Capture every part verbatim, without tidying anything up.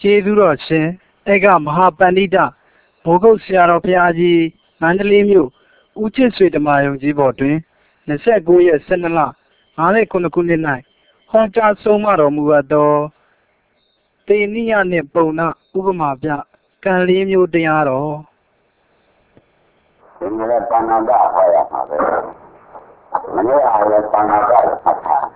ကျေးဇူးတော်ရှင်ဧကမဟာပန္တိတမိုးကုတ်ဆရာတော်ဘုရားကြီးမန္တလေးမြို့ဦးချစ်ဆွေဓမ္မယုံကြီးပေါ်တွင်၂၉ရက်၁၂လ၅ခုခုနှစ်၌ဟောကြားဆုံးမတော်မူအပ်သောတေနိယနှင့်ပုံနာဥပမာပြကံလေးမျိုးတရားတော်ဒီနေ့လည်းပါဏာတဟောရမှာပဲမနေ့ကလည်းပါဏာတကိုမှတ်ထား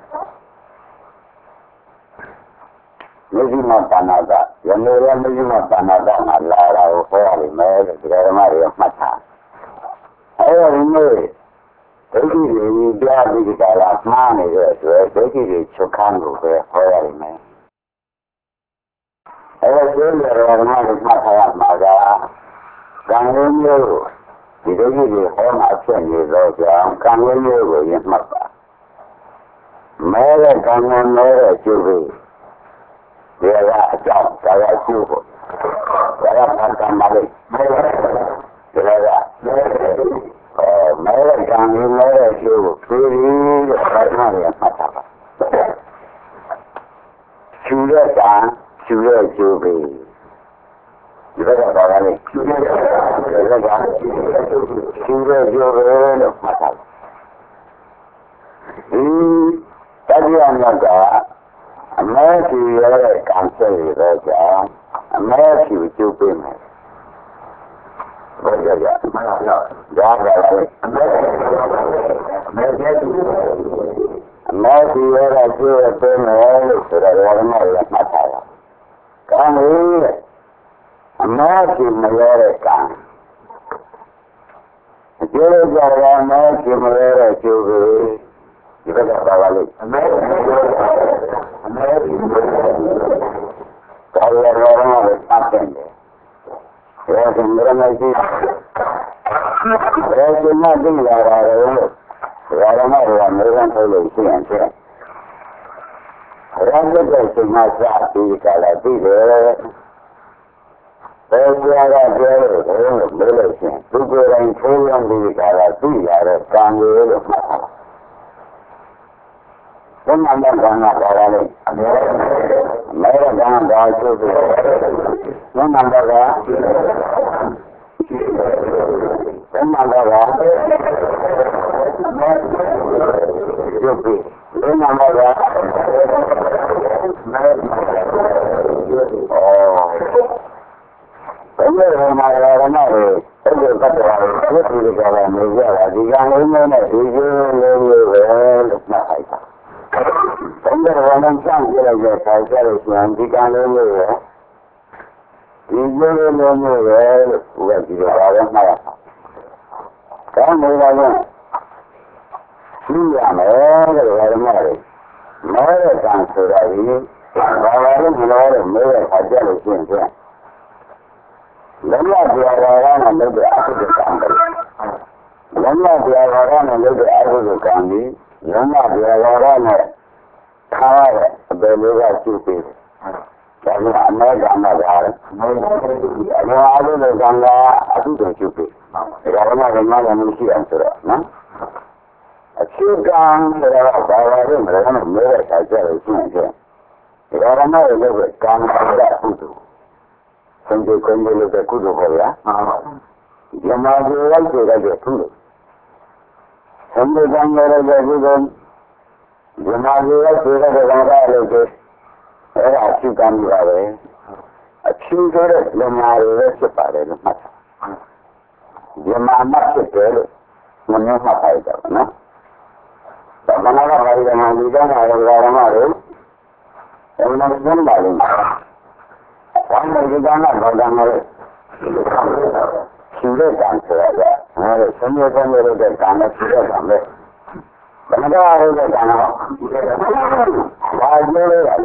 မြစ်မပါဏာတရမေရမြစ်မပါဏာတမှာလာတာကိုဟောရလိမ့်မယ်လို့ဒီကရမတွေမှတ်ထားအဲဒီနေ့ဒိဋ္ဌိတွေကြားပြီးကြတာမှားနေတဲ့အတွက်ဒိဋ္ဌိတွေချုပ်ခန်းကိုပဲဟောရလိမ့်မယ်အဲဒီလိုရရမတွေမှတ်ထားရမှာကကံလေးမျိုးဒီဒိဋ္ဌိတွေဟောမှာဖြစ်နေတော့ကြောင့်ကံလေးမျိုးကိုရမှတ်ပါမဲတဲ့ကံနဲ့မဲတဲ့ကျုပ်ကိုဒီကအကြောင်းဒါကကျုပ်ကိုဒါကဘာကံမလေးမဲတဲ့ဒီကအဲမဲတဲ့ကံနဲ့မဲတဲ့ကျုပ်ကိုပြီးပြီးတော့ဘာမှမရမှတ်တာပါကျူတဲ့ကံကျူတဲ့ကျုပ်ကိုဒီကဘာလဲကျူတဲ့ကံဒီကကျူတဲ့ကျုပ်ကိုလို့မှတ်တာဒီတရားမြတ်ကအမဲကြီးရဲ့ကံဆက်ရတော့ကြောင့်အမဲကြီးကျုပ်ပေးမယ်ဘုရားကမှန်ပါဗျာဒါကလည်းအမဲအမဲကျုပ်အမဲကြီးရဲ့ကျုပ်ပေးမယ်လို့ဆိုတော့ဘာမှမမှတ်ထားတာကံလေးအမဲကြီးမရတဲ့ကံအကျိုးကြရအမဲကြီးမရတဲ့ကျုပ်ကိုဒီကဘာပါလဲအမဲအမဲကာရရရမှာပတ်တယ်ဒါကမရမရှိဒါကမသိလာရတယ်လို့ဒါရမရမေရန်ထုတ်လို့ရှိရင်ဖြင့်ရန်တဲ့စိတ်မှာစာပြီးကြလာပြီးတယ်ဘယ်ကြာကပြောလို့ဘယ်လိုလဲလို့ရှိရင်သူကိုယ်တိုင်ထိုးရပြီးကြလာပြီးရတဲ့ကံကိုလို့မှတ်တာဘယ်မှာမှကံကပါလာလဲအမေအမေကကံပါချိုးတယ်ဘယ်မှာကဘယ်မှာကဘယ်မှာကရုပ်ပြီးဘယ်မှာကမဲအော်ဘယ်လိုမှရရမှာလဲအဲ့ဒီပတ်တော်ကိုသူတွေကလည်းနေကြတာဒီကံလေးနဲ့ဒီကျိုးလေးမျိုးပဲလို့မှတ်လိုက်တာဘယ်လိုမှမဆောင်ကြရတဲ့ခါကျတော့ဒီကံလေးမျိုးပဲဒီကျိုးလေးမျိုးပဲလို့ဟိုကဒီလိုပါပဲမှတ်ရတာကောင်းနေပါရဲ့ရှိရမယ်လို့ရမှာလေမဲတဲ့ကံဆိုတာဒီဘာလာလို့မလို့မဲတဲ့ခါကျလို့ရှိရင်လက်မပြောရတာနဲ့လုပ်တဲ့အကုသိုလ်ကံပဲလက်မပြောရတာနဲ့လုပ်တဲ့အကုသိုလ်ကံကြီးလက်မပြောရတာနဲ့ထားရတဲ့အပေလေးကကျုပ်ပြီးတယ်ဒါကအမဲကံမှာပါတယ်အမဲအကုသိုလ်ကံကအကုသိုလ်ကျုပ်ပြီးဒါကမှဓမ္မကံမရှိအောင်ဆိုတော့နော်အချိကံဆိုတာဘာလာလို့မလဲမဲတဲ့ခါကျလို့ရှိရင်ဒါကမှလည်းလုပ်တဲ့ကံကအကုသိုလ်သင်္ကေတကိုလည်းကုသိုလ်ခေါ်ရ။ယမဇေလိုက်ဆိုတဲ့ကုသိုလ်။သင်္ကေတကိုလည်းကုသိုလ်ယမဇေလိုက်ဆိုတဲ့ကံကလည်းအဲ့ဒါအချိကံပါပဲ။အချိဆိုတဲ့ယမတွေပဲဖြစ်ပါတယ်လို့မှတ်တာ။ယမမဖြစ်တယ်လို့မနှောမှတ်လိုက်တော့နော်။ဒါကမှလည်းဘာလို့မှဒီကံကလည်းဓမ္မတွေအမှန်တမ်းပါလိမ့်မယ်။ဘာလို့ဒီကံကဘာကံလဲရှိတဲ့ကံဆိုတာကငါတို့ဆင်းရဲဆင်းရဲတဲ့ကံနဲ့ရှိတဲ့ကံပဲဘယ်တော့ဟုတ်တဲ့ကံတော့ဘာပြောလဲလဲ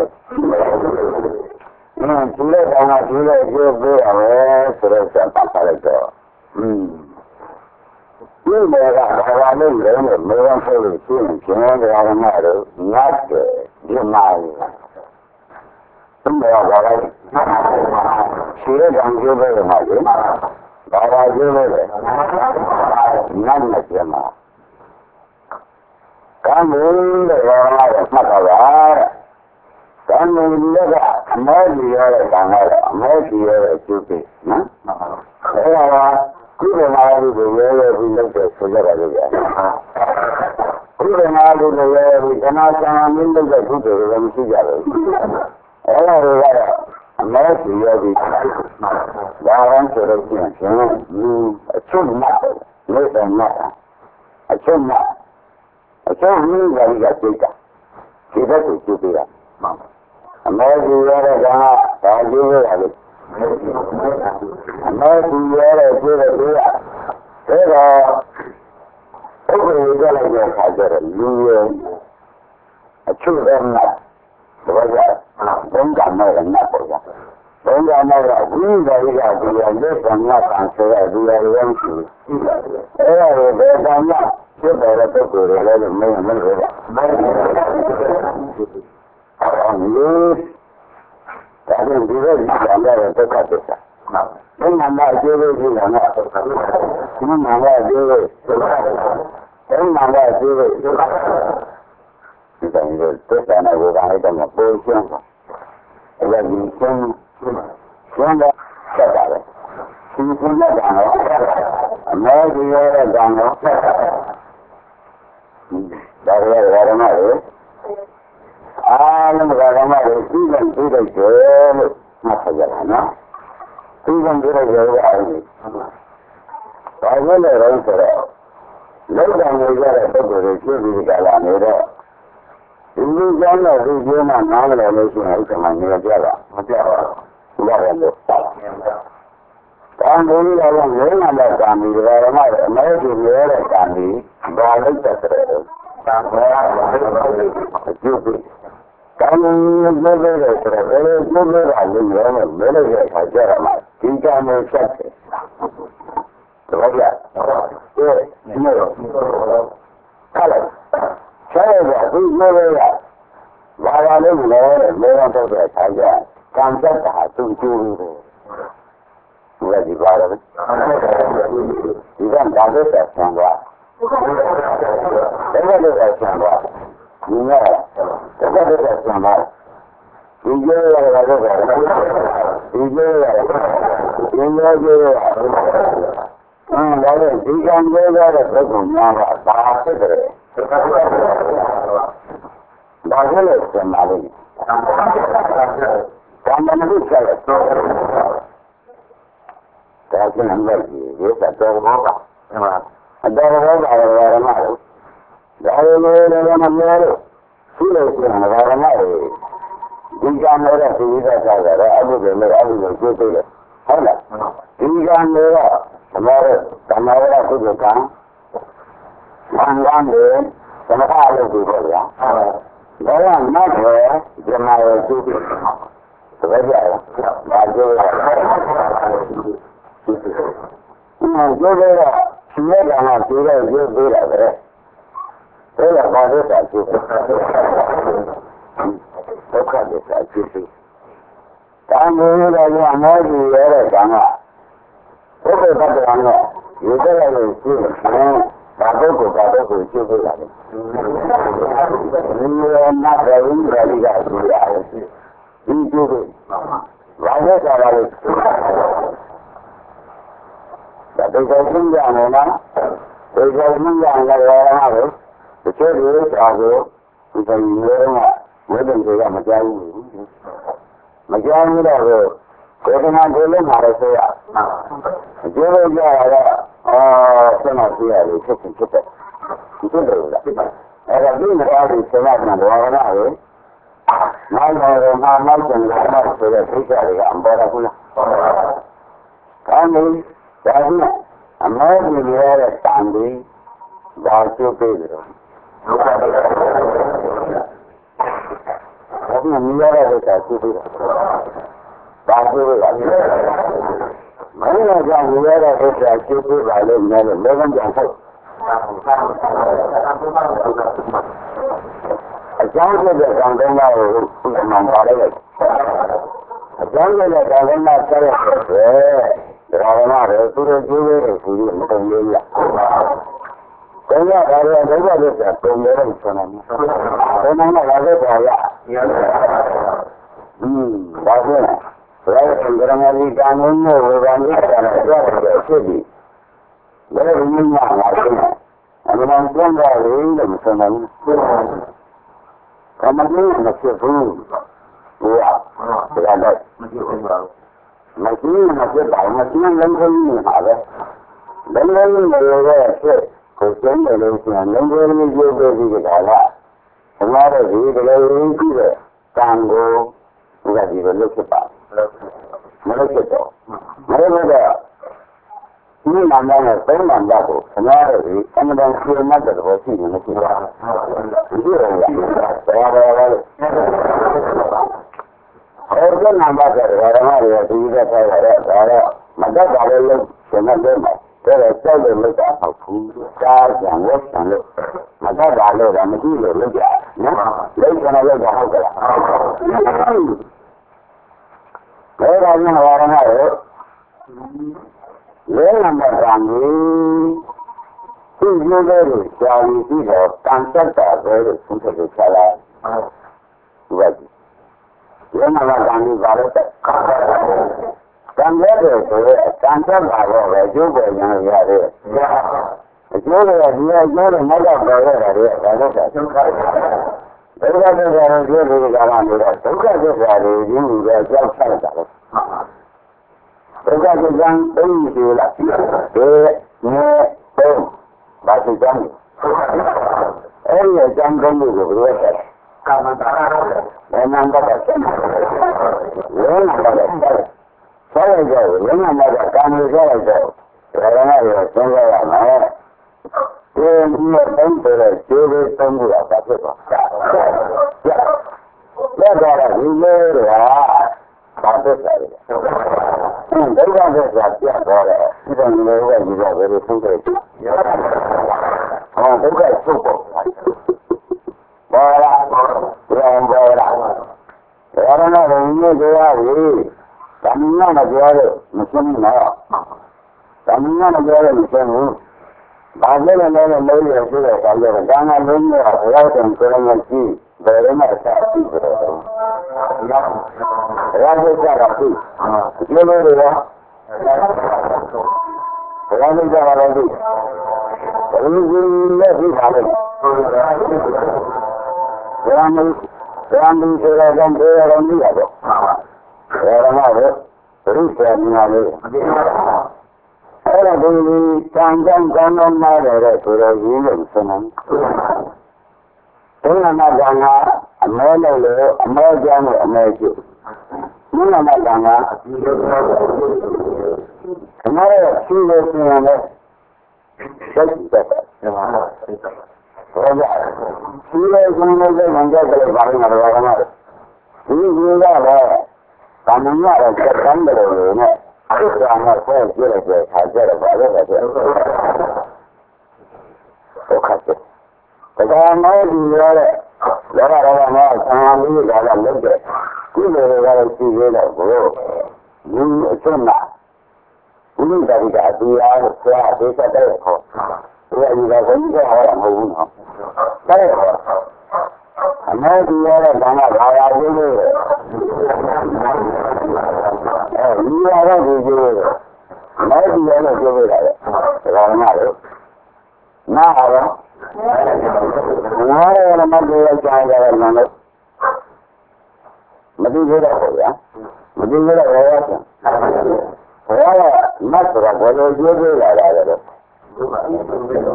အင်းရှိတဲ့ကံကရှိတဲ့ကျိုးပေးရမယ်ဆိုတော့ဆက်ပတ်ပါလိုက်တော့อืมဒီမေကဘာလာလို့လဲမေဝံဆိုလို့ရှိရင်ကျင်းတဲ့အားမတို့ငတ်တယ်ဒီမှာဘယ်မှာလဲရှိတဲ့ကံကျိုးပဲမှာလေဘာသာကျိုးပဲနတ်နဲ့ကျမှာကံလို့ရောလာမှတ်တာပါကံလို့လည်းကမဲကြီးရတဲ့ကံကတော့မဲကြီးရတဲ့ကျိုးပေးနော်အဲဒါကကုသိုလ်နာလူတွေရဲရဲပြီးလုပ်တယ်ဆိုကြပါလို့ရတယ်ကုသိုလ်နာလူတွေရဲရဲပြီးခဏဆံမင်းလုပ်တဲ့ကုသိုလ်တွေလည်းမရှိကြဘူးအဲဒါတွေကတော့အမဲကြီးရပြီးဒါအောင်ဆိုတော့ပြန်ရှင်လူအချုပ်မှလို့တယ်မှအချုပ်မှအချုပ်ကြီးကလည်းကြိတ်တာဒီဘက်ကိုကျိုးပေးတာအမဲကြီးရတဲ့ကံကဒါကျိုးရလို့အမဲကြီးရတဲ့ကျိုးတဲ့ကျိုးရဒါတော့ဥပဒေကြလိုက်တဲ့အခါကျတော့လူရဲ့အချုပ်တဲ့နတ်ဘာကြဘုံကမဲ့နတ်ပေါ်ကြဘုံကမဲ့ကဝိဇာရိကဒီရလက်ကနတ်ကံဆိုရဒီရရုံးရှိအဲ့ဒါကိုဘယ်ကံကဖြစ်တယ်တဲ့ပုဂ္ဂိုလ်တွေလည်းမင်းမလို့ရမဲအောင်လို့ဒါနဲ့ဒီလိုကြံရတဲ့ဒုက္ခသစ္စာဘယ်မှာမှအကျိုးလို့ရှိတာနဲ့ဒုက္ခဒီမှာမှအကျိုးလို့ဒုက္ခဘယ်မှာမှအကျိုးလို့ဒုက္ခဒီကံကိုသစ္စာနဲ့ဘုရားให้တော့ပို့ရှင်းတာအဲ့ဒါဒီရှင်းရှင်းတော့ဆက်တာပဲရှင်းရှင်းတဲ့ကံတော့အမဲကြီးရတဲ့ကံတော့ဒါရရရမလို့အားလုံးကဓမ္မတွေသိတဲ့သိတဲ့ကျေလို့မှတ်ထားကြတာနော်သိတဲ့သိတဲ့ကျေကအဲဒီဘာလို့လဲတော့ဆိုတော့လောက်တံနေကြတဲ့ပုဂ္ဂိုလ်တွေဖြစ်ပြီးကြလာနေတော့ဒီလိုကြောင့်တော့ဒီကျင်းမှာနားမလည်လို့ရှိရင်ဥက္ကမနေကြတာမပြပါဘူးရတယ်လို့တန်ဖိုးကြီးတော့ငိမ့်လာတဲ့ကံကြီးဓမ္မတွေအမဲကြီးရဲတဲ့ကံကြီးဘာလို့တက်တယ်တန်ဖိုးအကျိုးပေးကံကြီးပြောလို့ဆိုတော့ဘယ်လိုပြောလို့ရလဲလဲမဲလို့ရခါကြရမှာဒီကံကိုဆက်တယ်တပည့်ရဒီနေ့တော့ခါလိုက်ဆဲရဒီလိုလေရဘာသာလို့လဲလဲတော့တော့ခါကြကံတက်တာသူကျိုးလို့ဒီကဒီပါတော့ဒီကဒါလို့ဆက်ဆံသွားဒါလို့ဆက်ဆံသွားဒီနေ့ဒါလို့ဆက်ဆံသွားဒီကျိုးရတာတော့ဒီကျိုးရဒီလိုကျိုးရအင်းဒါလည်းဒီကံလေးရတဲ့ပုဂ္ဂိုလ်များကဘာဖြစ်တယ်ဒါကလည်းစံပါလိမ့်ကံမနုစ္စာရဲ့ဒါကနံပါတ်ကြီးဒီကတော့ဘောပါအတော်ဘောပါရရမလို့ဒါလည်းလည်းမပြောလို့ရှိလို့ရှိရင်ဒါရမလို့ဒီကံလေးတဲ့ဒီကစားကြတယ်အဲ့ဒီလိုလည်းအဲ့ဒီလိုကျိုးသေးတယ်ဟုတ်လားဒီကံလေးကဓမ္မရဓမ္မရကုသကံသံဃာနေသမထအလုပ်တွေပေါ့ဗျာဒါကမတ်ပဲဓမ္မရကျိုးပြီးတပည့်ကြရဘာကျိုးရအဲကျိုးရရှင်ရကံကကျိုးရကျိုးပေးတာပဲဒါကဘာလို့သာကျိုးဒုက္ခသစ္စာကျိုးပေးတန်ဖိုးရရအမောကြီးရတဲ့ကံကဘုရားတတ်တယ်နော်ရေတက်ရလို့ရှိရင်ဘာပုဂ္ဂိုလ်ဘာပုဂ္ဂိုလ်ကျိုးပေးတာလဲဒီလိုမှတ်တယ်ဦးရည်ကဆိုရတယ်ဒီကျိုးပေးဘာလို့ကြတာလဲဒါဒေသချင်းကြမယ်နော်ဒေသချင်းကြလည်းရမှာပဲတချို့တွေဒါကိုဒီကနေ့ကဝိဒ္ဓံတွေကမကြောက်ဘူးမကြောက်ဘူးတော့ဒေသနာကိုလည်းမှာရဆိုရအကျိုးလို့ကြရတော့အော်ဆက်မပြရလို့ဖြစ်ဖြစ်ဖြစ်တယ်ဒီလိုလို့လားအဲ့ဒါဒီမှာဒီဆက်မပြန်တော့ရတာလေနောက်တော့မှနောက်ကျန်လာတော့ဆိုတဲ့ခိစ္စတွေကအပေါ်လာဘူးလားကောင်းပြီဒါကအမေကြီးရတဲ့တန်ပြီးဒါကျိုးပေးတယ်တော့ဟုတ်ကဲ့ဒါကမြင်ရတဲ့ကိစ္စကျိုးပေးတာဒါကျိုးပေးတာမင်းကကြောင့်မြင်ရတဲ့ကိစ္စကျိုးပေးပါလို့များလို့လည်းကြံဖို့အကြောင်းဖြစ်တဲ့ကံကောင်းကိုဥပမာပါလိုက်အကြောင်းဖြစ်တဲ့ကံကောင်းမှာဆက်ရတယ်ဒါကမှလည်းသူတို့ကျိုးပေးတယ်ဆိုပြီးမတုံလို့ရဘယ်ရတာလဲဒုက္ခသစ္စာပုံရတဲ့ဆန္ဒမှာဘယ်မှာလဲလာတဲ့ပါရဟင်းဒါဖြင့်ဘယ်လိုကံမီကံမျိုးဝေဘာနိကံနဲ့ကြောက်တယ်ဖြစ်ပြီးဘယ်လိုမျိုးမှာလာတယ်အမှန်တန်တယ်လို့မဆိုနိုင်ဘူးကမ္မကြီးမဖြစ်ဘူးဘုရားဒါတော့မဖြစ်ဘူးပါဘူးမဖြစ်မဖြစ်ပါဘူးမဖြစ်လုံးလုံးနေပါပဲလုံးလုံးနေရဲ့ဖြစ်ကိုကျင်းတယ်လို့ဆိုရင်လုံးလုံးလေးရုပ်ပေးပြီးကြတာလားဘုရားတို့ဒီလိုရင်းကြည့်တဲ့ကံကိုဒီကဒီလိုလုပ်ဖြစ်ပါမလုပ်ဖြစ်တော့မလုပ်တော့ဒီနာမနဲ့သုံးနာမကိုဘုရားတို့ဒီအမှန်တန်ရှင်မှတ်တဲ့ဘောရှိနေမရှိပါဘူးဒီလိုရပါဘာဘာလဲအဲဒီနာမကဓမ္မတွေဒီလိုထားရတဲ့ဒါတော့မတတ်ပါလို့လို့ရှင်မှတ်တယ်မှာဒါတော့ကြောက်လို့လုပ်တာဟုတ်ဘူးကြားကြံဝတ်ကြံလို့မတတ်ပါလို့တော့မရှိလို့လုပ်ကြနော်လုပ်ကြတယ်လို့တော့ဟုတ်ကလားဘယ်တော့မှဝါရဏရောလဲနံပါတ်ကံကြီးသူ့ရိုးတဲ့ကြာပြီးပြီးတော့တန်ဆက်တာပဲလို့ဆုံးဖြတ်ချလာဒီကလဲနံပါတ်ကံကြီးပါတော့ကံရတဲ့ဆိုရဲတန်ဆက်တာတော့ပဲကျိုးပေါ်ရန်ရတယ်အကျိုးတွေကဒီအကျိုးတွေမဟုတ်တော့ပေါ်ရတယ်ဒါလည်းဒုက္ခဒုက္ခသစ္စာကိုပြောလို့ကမှလို့တော့ဒုက္ခသစ္စာတွေရင်းပြီးတော့ကြောက်ချတာလေဒုက္ခသစ္စာသုံးယူလာဒီနေသုံးဘာသိကြမ်းအဲ့ဒီအကြောင်းသုံးလို့ကိုဘယ်လိုကာမတာဘယ်နံပါတ်ဆက်လဲနံပါတ်ဆက်လိုက်ကြတယ်နံပါတ်ကာမဆက်လိုက်တော့ဒါကလည်းသုံးရရမယ်ဒီနေ့သုံးတယ်ကျေးဇူးသုံးခုတော့ဖြစ်သွားလက်တော်ကဒီလိုတော့ဘာဖြစ်လဲဒုက္ခသစ္စာပြတ်သွားတယ်ဒီလိုမျိုးကဒီလိုပဲသုံးတယ်ဟောဒုက္ခချုပ်ပေါ်ပေါ်လာပြန်ပေါ်လာဒါရဏဘုံကြီးတရားကြီးဓမ္မနာမပြောလို့မရှင်းဘူးနော်ဓမ္မနာမပြောလို့မရှင်းဘူးဘာလို့လဲလဲလို့ရရှိတဲ့အခါကျတော့ဒါမှလုံးဝဘုရားရှင်ကိုယ်တော်ကြီးဘယ်လိုမှဆက်ပြီးတော့ဘုရားဘုရားကပြီဒီလိုတွေရောဘုရားဘုရားကလည်းပြီဘယ်လိုလဲဒီပါလဲဘုရားမဘုရားမဆိုတော့ဘယ်လိုလဲရတော့ဘယ်လိုလဲဘုရားမြတ်လေးအဲ့ဒါဒီကံကံကံတော်မှာတဲ့ဆိုတော့ရင်းလို့ဆိုနေတယ်ဘုရားနာကံကအမဲလို့လို့အမဲကြောင့်အမဲကျဘုရားနာကံကအပြီးလို့ခဏရရှိလို့ဆိုရင်လည်းစိတ်သက်တယ်မှာစိတ်သက်ဘုရားရှိလို့ဆိုရင်လည်းမကြတဲ့ဘာလို့မတော်ရမှာဒီကြီးကလည်းကာမညရဲ့ကံတယ်လို့နဲ့အဲ့ဒါမှဆက်ကြည့်လိုက်တဲ့အခါကျတော့ဘာလို့လဲဆိုတော့ဒုက္ခဖြစ်ဒါကမှဒီရတဲ့လောကရောမှာဆံမီးကလည်းလုပ်တဲ့ဒီလိုတွေကတော့ရှိသေးတော့ကိုဒီအစွမ်းမှာဘုရားတိကအတူအားကိုဆွားဒေသတဲ့ခေါ်ဒီအကြီးကဘုရားဟောတာမဟုတ်ဘူးနော်တဲ့ခေါ်အမေဒီရတဲ့ဘာသာဘာသာကြီးလို့အဲဒီရတဲ့ဒီကြီးလို့မေဒီရတဲ့ပြောပြတာလေဒါကမှလို့နားရောနားရောမတူရကြတယ်နော်မတူရတော့ဘူးဗျာမတူရတော့ရောဆံဘုရားကမတ်ဆိုတာဘယ်လိုပြောပြလာတာလဲအဲဒီမတ်ကလည်း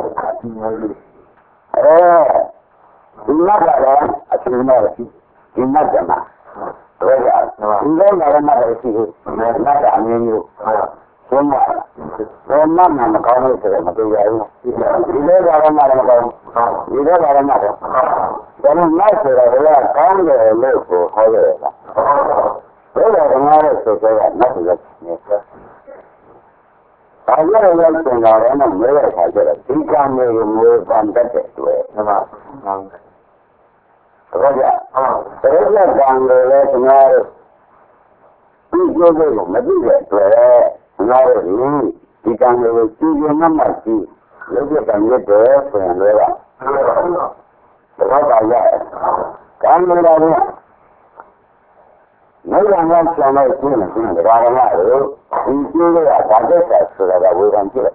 အချိန်နဲ့ဒီမတ်ကမှာတော့ကဒီလိုလာမှလည်းရှိတယ်မတ်ကအမျိုးမျိုးဘုံမှာဘုံမှာမကောင်းလို့ဆိုတော့မတူရဘူးဒီလိုလာမှလည်းမကောင်းဒီလိုလာမှတော့ဒါနဲ့မတ်ဆိုတာကကောင်းတယ်လို့ကိုဟောရတယ်လားဘယ်လိုငါရဲ့ဆိုတော့မတ်ရဲ့နေတယ်ဘာလို့လဲဆိုတော့လည်းမမဲတဲ့ခါကျတော့ဒီကံမျိုးမျိုးပန်တတ်တဲ့တွေ့မှန်ပါဟုတ်ကဲ့အဲ့ဒါကံတွေလည်းကျွန်တော်တို့ဒီလိုလိုမသိတဲ့တွေ့ကျွန်တော်တို့ဒီကံတွေကိုကြည့်ရင်မှမှကြည့်ရုပ်ရကံရတဲ့ဆိုရင်လည်းဒါတော့ပါရဲ့ကံတွေလည်း没两个相来几年几年的话那有，你这个呀，大概才出来的微观去了。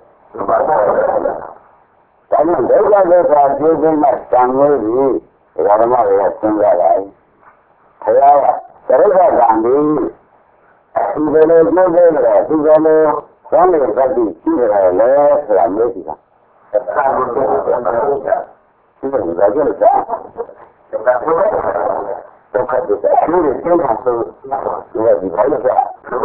咱们这个这个就是那相对于这个那个现在来，还有这个讲的，这个呢这个呢这个呢，相对来说这个来是没地方。看不见的东西，基本上就是这样。都快就在，因为经常是那个你跑一下，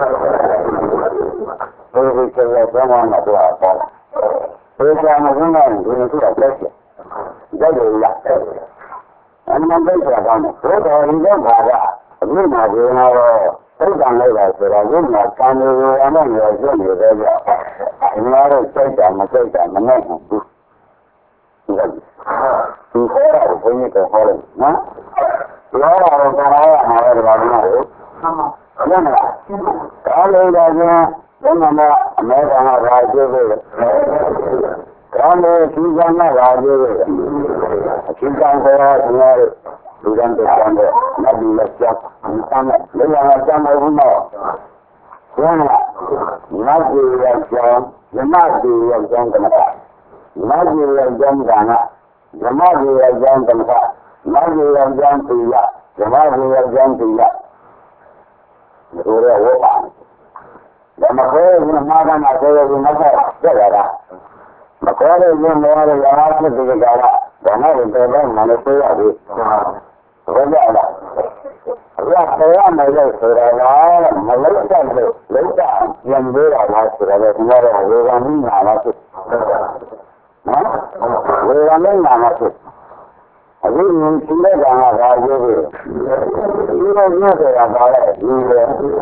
所以现在相关的都要高了。所以这样的人呢，你们都要了解，了解一下。俺们这些方面，多少一个国家，你那就那个都讲那个是了，人家干的我们也是有这个，人家的再讲嘛再讲嘛那种不，你看，你好了，我给你更好了啊。主要是干嘛呀？那个吧，那有，那么，刚才那个，我们的买上那个就是刚才新疆那个就是新疆和什么苏丹这两个，那比较小，你看看，那两个讲的什么？行了，那就要讲，那就要讲怎么办？那就要讲干了，那就要讲怎么办？那就要讲对呀，什么就要讲对呀？你说的我办，那么可以是马上嘛，可以是那个这个的，那可以是那个原来是这个叫的，我那里在那那里需要的，我叫的，要这样的就出来了，我楼上的楼上面对了他出来的，什么的，我让你拿了去，啊，我让你拿了去。我们现在讲啊，他就是，一个月这样搞的，一个，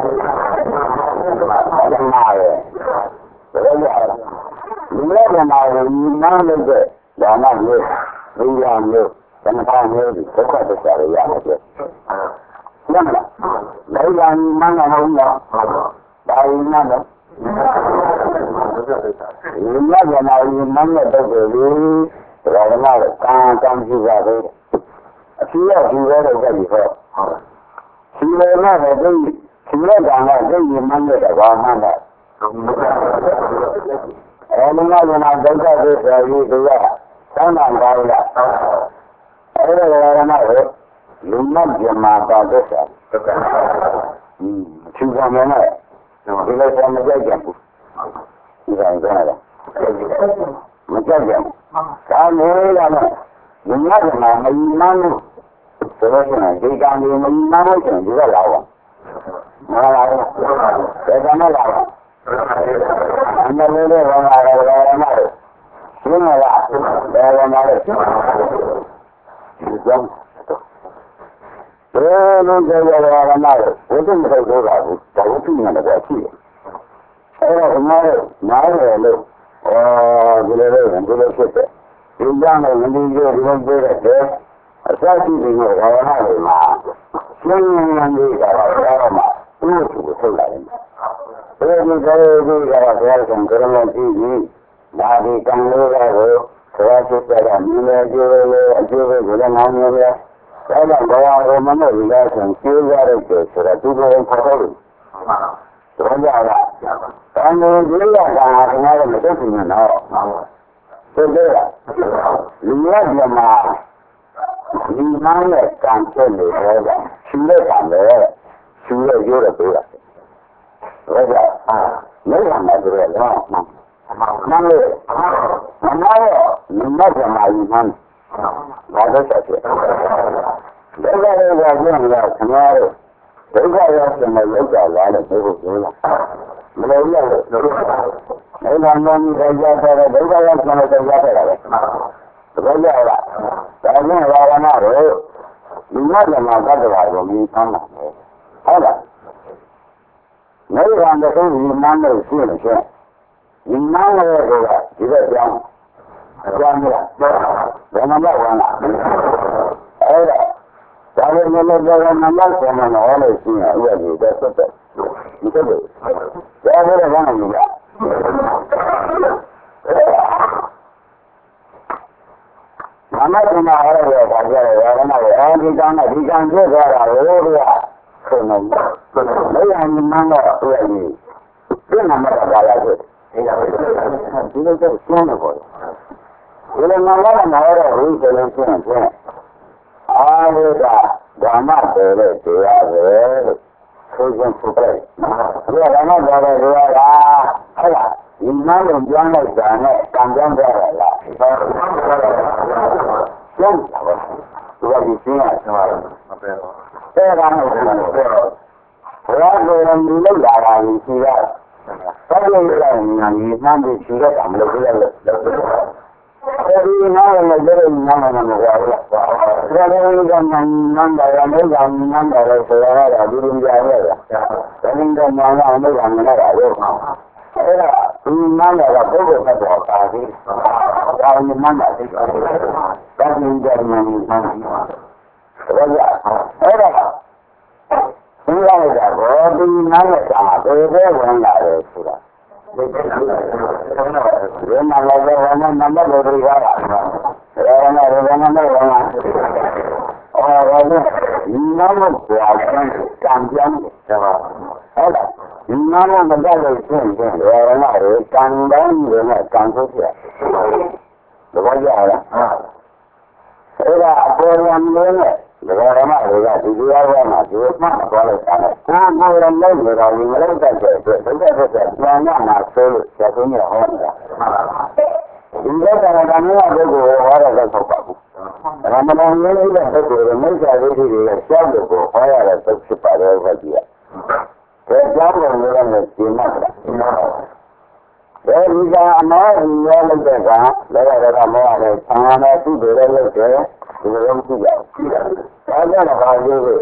他的妈的，这个叫，你那个妈的，你拿那个两万六，一两六，怎么他没有的，这块都晓得样的就，那么，那样你拿那个吗？大一那个，你那个嘛，你拿那都是你。这个那个刚刚去下的，需要去我的这里头，去了那个这去了讲了这一门的这个那个，哎，你那个那都在这个一个月相当高了，哎，这个那个有那些嘛到这些，嗯，去上面来，这个上面再讲，你看你看那个。我讲讲，咱们那个，人家是嘛，没满足，是不是呢？这讲的没满足性就在老王，哪来的？在咱们老王，俺们那个那个那个，行了吧？那个那个，是讲，这弄这个那个那个，我这么会多少？找个地方的过去，哎，什么哪个路？哦，这个人这个是的，新疆的人民就这个这个是，山西这个我那里嘛，新疆这个我嘛，都出出来的，所以这个这个说从这个地域，哪里刚来的时候，主要是这个你们就是就是这个南面的，来了我要我们那里边从九家的就是了，这个人跑到了，怎么讲的？咱们这个干什么的没得经验了，对不对了？另外一个嘛，你妈的干这里头的，去了干的，去了有的对了，我讲啊，没什么这个是吧？那么，那么你那个嘛，你看，哪个小学？这个这个这个什么？这个要是没有教来的，没有对了。没有用的，没看到你在家在这，没看到现在在家在这，这个叫了，在那个那时，你那个嘛，他这个就没看了，好的，没看到都是南的信了信，你南的这个一个讲，讲的了，我们再完了，好的。咱们那个这个那那什么呢？我来信啊，也有的是的，你这个，要不然让你讲，俺们现在还是要发现了，我那个俺这讲的，你讲这个了，我这个， ဆိုနေတယ်။မင်းကမှန်းတော့သူ့ရဲ့ဒီနံပါတ်ကလာရတယ်။ဒီလိုဆိုရှင်းတယ်ပေါ့။ဒီလိုမှလည်းမဟုတ်တော့ဘူးဆိုလို့ရှိရင်ဖြင့်အားလို့ကဓမ္မတွေတဲ့တရားပဲလို့ဆိုရင်ဆိုတယ်။ဒီဓမ္မတွေတဲ့တရားကဟုတ်လားဒီမှန်းလုံးပြောင်းလိုက်တာနဲ့ကံပြောင်းကြရလား။ကျန်တာပါ။ဒီကဒီရှင်းရမှာမပဲတော့။အဲဒါနဲ့ဒီလိုပြောတော့ဘုရားကိုယ်တိုင်ဒီလောက်လာတာကြီးရှိရဆက်လို့လည်းညာကြီးမှန်းပြီးရှိရတာမလို့ပြောလို့အဲဒီနားနဲ့လည်းနားနဲ့မပြောဘူး။ဒါလည်းကနန်းတယ်ရမယ်ကနန်းတယ်ဆိုရတာဒီလိုကြားရတာ။ဒါနဲ့ကနားနဲ့အမေကမနာတာလို့။အဲဒါဒီနားကတော့ပုဂ္ဂိုလ်သက်တော်ပါသေး။ဒါမှမဟုတ်သိတယ်။ဒါမှမဟုတ်မှန်းမှန်းဒါကြအဲ့ဒါဒီရတာဘောဒီနားနဲ့ကဘယ်ပဲဝင်လာတယ်ဆိုတာဒီမှာလည်းဘယ်နဲ့နံပါတ်တွေကြတာလဲဘယ်နဲ့ဘယ်နဲ့ဘယ်နဲ့အော်ဘာလဲဒီနားမပွားချင်ကံပြန်တယ်ဟုတ်လားဒီနားမကြလို့ရှင်းတယ်ဘယ်နဲ့ကံတိုင်းတွေနဲ့ကံထုတ်ပြတယ်ကြရလားအဲ့ဒါအပေါ်ရံလို့နဲ့ဒီကရမတွေကဒီတရားပေါ်မှာဒီမှတ်သွားလိုက်တာနဲ့ကိုယ်ကိုယ်လည်းလုံးနေတော့ဝင်လိုက်တဲ့အတွက်ဒုက္ခသက်သက်ပြန်ရမှာဆိုလို့ဆက်သွင်းရဟောနေတာဒီကတည်းကကမျိုးအပုဂ္ဂိုလ်ဟောရတဲ့သုတ်ပါဘူးရမဏရေးလိုက်တဲ့ပုဂ္ဂိုလ်ရဲ့မိစ္ဆာဒိဋ္ဌိတွေကရှောက်လို့ကိုဟောရတဲ့သုတ်ဖြစ်ပါတယ်ဘုရားကြီးကဒါကြောင့်လည်းလည်းရှင်းမှာအဲဒီကအမောဒီရောလိုက်တဲ့ကလည်းရတာမောရတယ်ဆံရတဲ့သူ့တွေလည်းလုပ်တယ်ဒီလိုမျိုးကြည့်ရအောင်ဒါကြောင့်ဘာလို့လဲ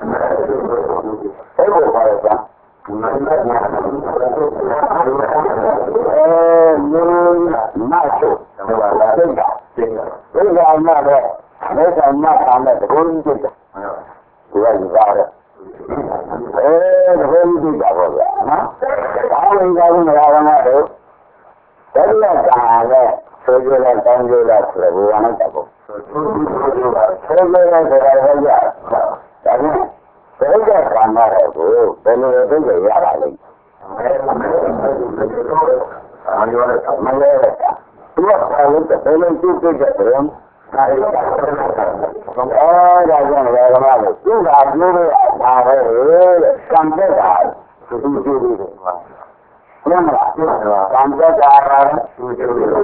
အဲ့လိုပါလဲကမင်းကညာအဲမျိုးမချို့ဟောလာတဲ့ကဒီကမှတော့မေတ္တာမှတ်ထားတဲ့တကုန်းကြီးတယ်ဒီကကြီးပါတယ်အဲတကုန်းကြီးတာပေါ့ဗျာနော်ဘာလို့ကြောင်းမလာရမှာတော့တတိယကံနဲ့ဆိုကြတဲ့တောင်းကြတဲ့ဆိုတဲ့ဘဝနဲ့တက်ဖို့ဆိုကြတဲ့ဆိုတာဟောကြဒါနဲ့ဘယ်ကကံရတဲ့ကိုဘယ်လိုသိကြရတာလဲအာရောလည်းမလဲသူကဘာလို့ဘယ်လိုကြည့်ကြတဲ့ဘယ်လိုအဲဒီကအဲဒါကြောင့်လည်းဓမ္မလို့သူကပြောလို့ဒါပဲလေကံတက်တာသူကြည့်ကြည့်တယ်မှာကျမ်းလားကံတက်တာသူကြည့်တယ်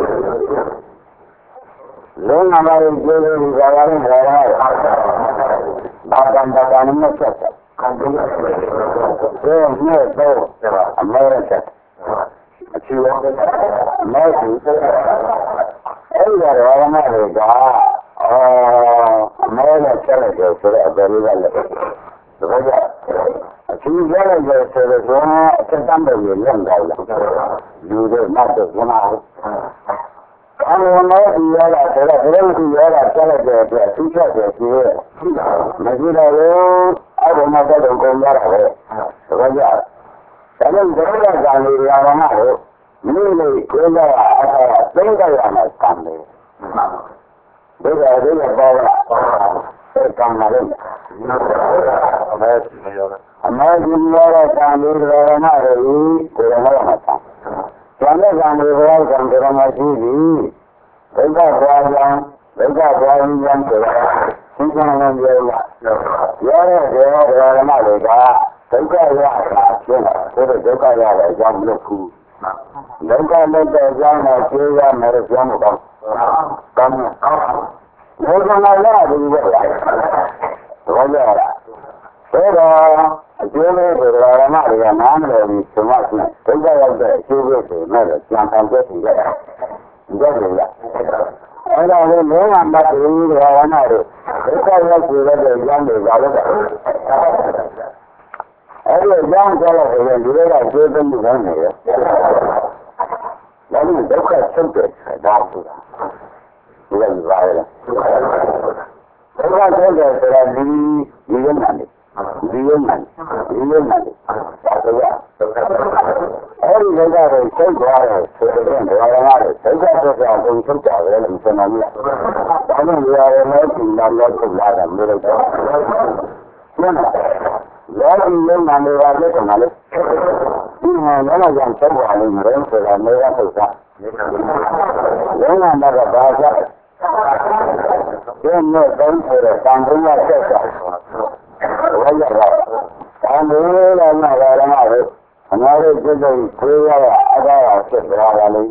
လုံးဝမလို့ကြည့်လို့ဒီကရရင်လည်းဘာကံတကံနဲ့ဆက်တယ်ကံတက်တယ်ဘယ်နဲ့တော့အမေရဆက်အချီဝမဲသူအဲ့ဒီတော့ဘာမှလည်းကအော်အမေရဆက်လိုက်တယ်ဆိုတော့ဘယ်လိုလဲဒါကြအချီရလိုက်တယ်ဆိုတော့အစတမ်းပဲလန့်သွားလားလူတွေမှတ်တော့ဘုရားအမေမောဒီရတာဆိုတော့ဘယ်လိုဒီရတာဆက်လိုက်တဲ့အတွက်သူချက်တယ်ကြီးရဲ့မရှိတော့ဘူးအဲ့ဒီမှာတော့ကုန်ရတာပဲဒါကြဒါနဲ့ဒုက္ခကံတွေရအောင်လို့မိမိကိုယ်ကအဲ့ဒါသိကြရမယ်ကံတွေဒုက္ခဒုက္ခပေါ်လာအဲ့ကံလာလို့အမေဒီရောအမေဒီရောကံတွေရအောင်လို့ကိုယ်ကလည်းမဆန်းကျန်တဲ့ကံတွေဘောကံတွေမရှိဘူးဒုက္ခပွားကြောင်းဒုက္ခပွားရင်းကြောင်းဆိုတာသင်္ခါရနဲ့ပြောရရောတဲ့ဒေဝဓမ္မတွေကဒုက္ခရတာဖြစ်လာတယ်ဒုက္ခရတဲ့အကြောင်းမလို့ဘူးဒုက္ခနဲ့တဲ့အကြောင်းကိုကျေးရမယ်ပြောမှာပေါ့ကောင်းကောင်းဘုရားလာတယ်ဘယ်လိုလဲတော့တော့အကျိုးလေးတွေဓမ္မတွေကနားမလည်ဘူးဓမ္မကဒုက္ခရောက်တဲ့အကျိုးလေးတွေနဲ့ကြံဖန်ပြည့်စုံကြတယ်ကြည့်ရအဲ့ဒါလည်းလောကမှာတူတယ်ဓမ္မတွေဒုက္ခရောက်တဲ့အကြောင်းတွေပါလို့အဲ့ဒီအကြောင်းကြောင့်လည်းဒီလိုကကျေးဇူးများနေတယ်ဒါနဲ့ဒုက္ခချုပ်တဲ့ဒါဆိုတာဒီလိုပါလေဒုက္ခချုပ်တဲ့ဆိုတာဒီဒီရုံနဲ့ဒီရုံနဲ့ဒီရုံနဲ့ဒါဆိုရအဲ့ဒီဒုက္ခကိုချုပ်သွားတယ်ဆိုတဲ့ဘာဝနာလဲဒုက္ခချုပ်တဲ့ဘုံချုပ်ကြတယ်လို့ဆိုနေတယ်ဒါနဲ့ဒီအရလည်းဒီနာလည်းချုပ်လာတယ်မျိုးတော့ကျန်တယ် Lalu ini nanti lagi kembali. Ini mana yang terbuat ini mereka sudah mereka sudah. Ini anda bahasa. Ini dan sudah kampungnya sudah. Wajah. Kampungnya lama lama ada. हमारे जो कोया आधा से बड़ा नहीं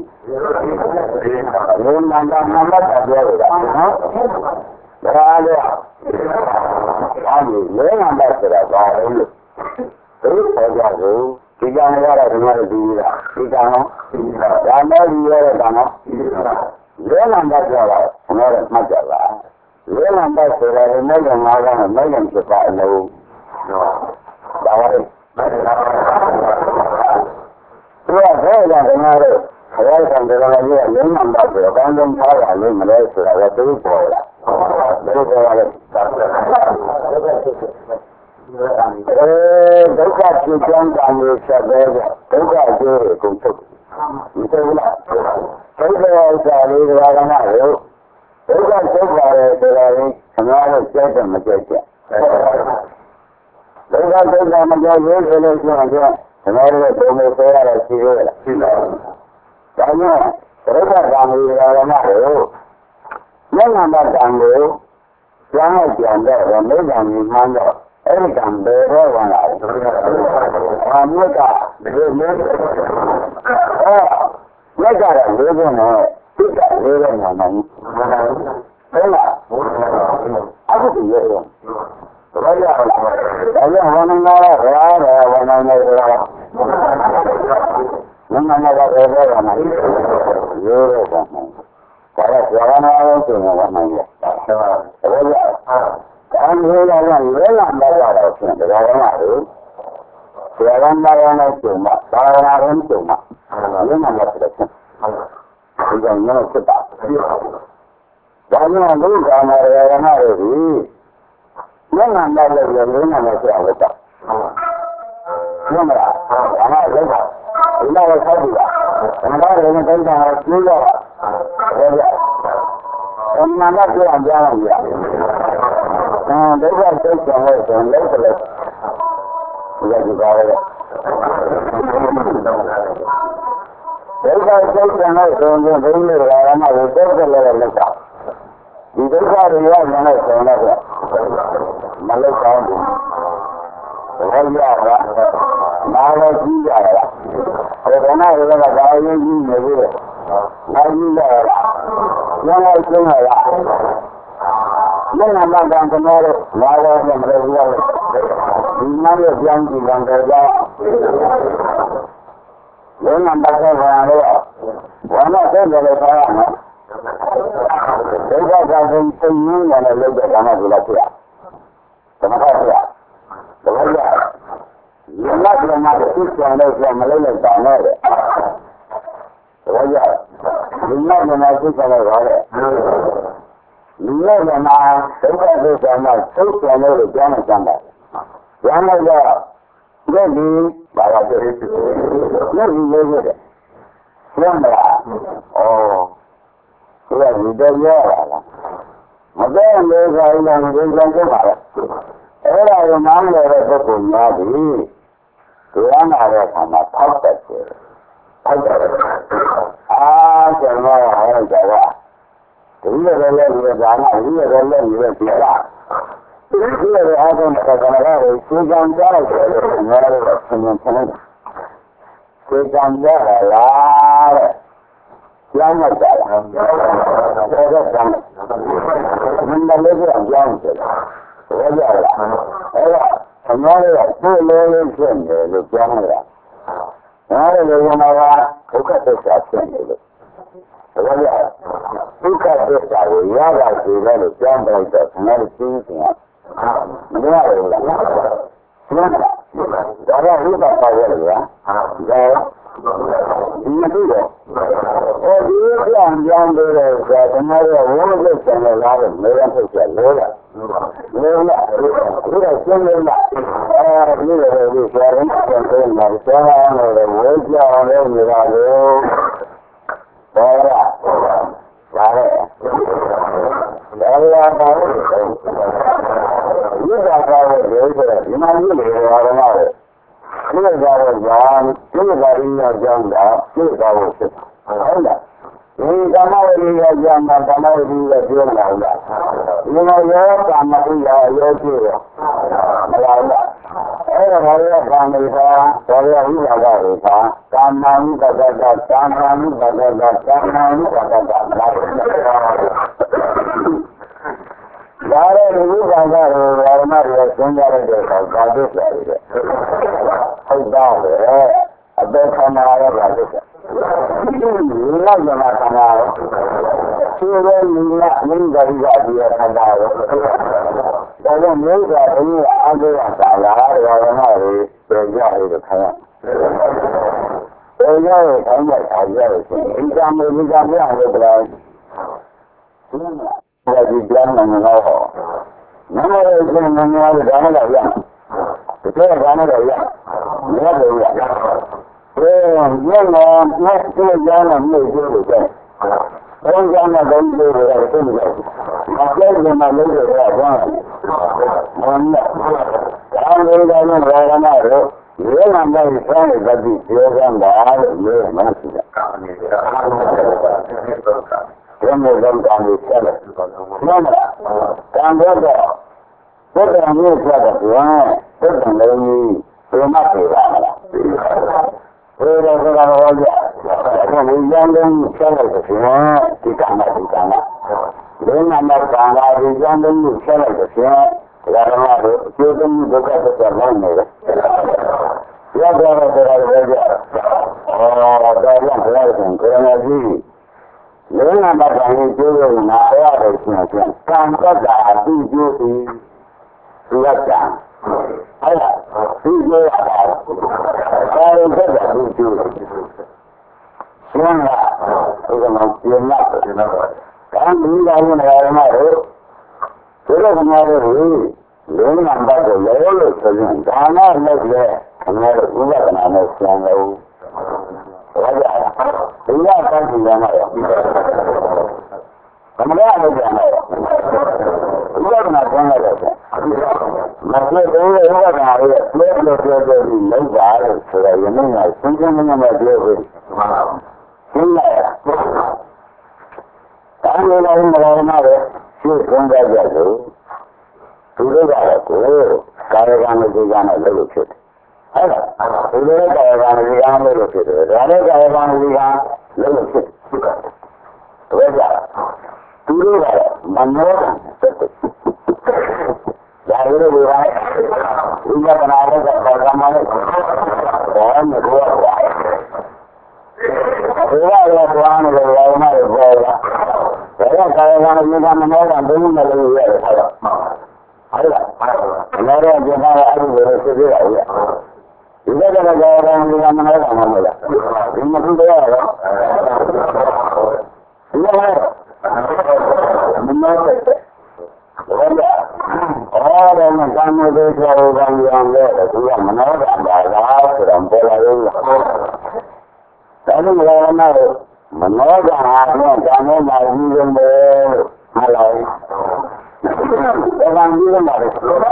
ये नंदा नंदा दिया होगा हां बड़ा गया हां ये नंदा से बड़ा है तो हो गया जो किजाने वाला हमारे दीदा किजानो जानो दिया जानो ये नंदा चला हमारे मत चला ये नंदा से रहे नहीं हमारा नहीं हम से पाए लो बाहर Iya, saya dah dengar. Saya kan dengar lagi, ini nampak tu. Kan yang saya ni Malaysia, saya tu boleh. Jadi saya eh, dekat kian kami sebagai dekat je untuk itu lah. Saya cari orang lain. Dekat sebagai sebagai hanya saya macam tu. Dekat dekat macam ni kalau macam हमारे तो में तैयार है चीज़ है जानो रेखा काम ये ना हो मैं ना जानो यहाँ जानो मैं जानी मानो ऐसे काम दे रहे वाला हमने का ये मैं मैं क्या रहा लोगों ने क्या लोगों ने नहीं है ना अब तो ये है Raya, raya mana mana raya mana mana raya, mana mana raya mana, ये mana, kalau siapa orang tu mana mana, raya, kan raya yang raya anda ada tu, raya mana, siapa orang tu cuma, siapa orang cuma, ini mana tu, ini mana kita, jangan lu jangan raya mana ni. Yang anda lihat ini nama siapa itu? Nama, nama siapa? Ini nama siapa? Nama ini tentang apa? Siapa? Ini nama siapa? Jangan dia. Ah, dekat dekat siapa itu? Dekat. Dia juga ada. Dekat dekat siapa itu? Dia ini orang mana? Dekat level dekat. Di dekat dia mana siapa itu? Malaysia kaum, Raya lah, Malaysia lah. Kerana kita dah ini ni ni, Malaysia lah, yang itu lah. Mana mana yang kemaru, Malaysia Malaysia lah. Ini ni yang di Bangladesh. Yang nampak saya lah, mana saya boleh faham. Saya dah sendiri mana lagi mana belajar. Kenapa dia? Kenapa? Lama lama itu jangan jangan Malaysia jangan. Kenapa? Lama lama itu jangan boleh. Lama lama kenapa dia jangan? Itu jangan jangan jangan. Jangan dia. Jadi bawa diri itu. Jadi jadi. Jangan. Oh. Sudah sudah ya lah. Macam mereka yang mereka cakap. Era yang mana mereka punya di, tuan ada sama tak ada. Ah, semua orang Jawa. Ini adalah dia jana, ini adalah dia tiada. Ini adalah apa mereka katakan, sejarah jalan, mereka senyum senyum. Sejarah jalan, yang jalan, mereka jalan. Benda lagi yang jalan jalan. Wajah lah, eh, hamaरे तो लोग सेंगे लोग जानेगा, हमारे लोगों ने वाला उका तो साथ सेंगे, वजह, उका तो साथ याद आती है लोग जान रहे थे, हमारे चीज़ हैं, मज़ा आ रहा है, सुना, ज़्यादा ही बात आ रही है, जाओ, ये भी है, और ये क्या जान दे रहे हैं, हमारे वो लोग चैनल आ रहे, मेरा तो क्या लोगा Mula, mula semula. Ah, mula ni sekarang contoh macam mana wajah orang mula. Bara, bara. Area you got our you know, you are another. You got a John, you got in your John, you got a ship. You got no idea, John, but I know you are doing that. You know, you're somebody, you're here. Every family, every other, someone that does someone that does someone that does Yare you got a not Sundar Gadis. How bad, a bit from our Gadis. You love the Matamara. She will not mean that you got here and now. Doesn't mean that any other Sala or another will get the time. They know it, and yet I get it. You can move it on the blood. That you done and know. None of those things when you have done it again. The day of done it again. Never yet. Well, you know, next to the gun and you do the same. One gun I don't do it at the I said to my leader that one. One night. I'm going to go right on out. You don't know the family, but the children, the other, you're a man. When they don't understand it. No, no. Can't go there. Put them here, put them there, you will not be that. Where does it all go? When we young them, tell us if you want, you cannot, you cannot. Then I'm not going to be young them, you tell us if you want, that I'm not, you can look at it alone. You have to have it there. Oh, that's not everything. Couldn't Learn about the Jew in our education. Come to the Jew to let down. Oh, see you about it. That is the Jew. Soon that, you're not, you know. Can't believe I didn't have my hope. So it doesn't matter who. Learn about the Lord, so then, I'm not like that. I'm not a good one, I'm not strong. Iya kan tidak ada. Kemudian ada yang ada. Iya benar benar ada. Masih ada yang ada. Lihat lihat lihat di layar sudah ini nggak. Sungguh mengenai dia ini. Ini ya. Kami lain lain ada. Sih enggak jadi. Sudah ada tuh. Karyawan juga ada lucu. Hello. Sudah karyawan juga ada lucu. Ada karyawan juga lucu. Wajah. Turun ada. Manor. Jadi dia. Ia kenapa karyawan itu? Orang dua. Dua dua orang dua orang dua. Saya karyawan juga manor dan belum ada dia. Hello. Hello. Manor juga ada lucu dia. Juga ada orang juga manor mana? Ini pun dia. Iya, benar. Orang yang kamu desa orang yang ada, juga menolak adalah serampol lagi. Tapi mereka menolak hanya kamu lagi yang berhalai. Orang juga malu.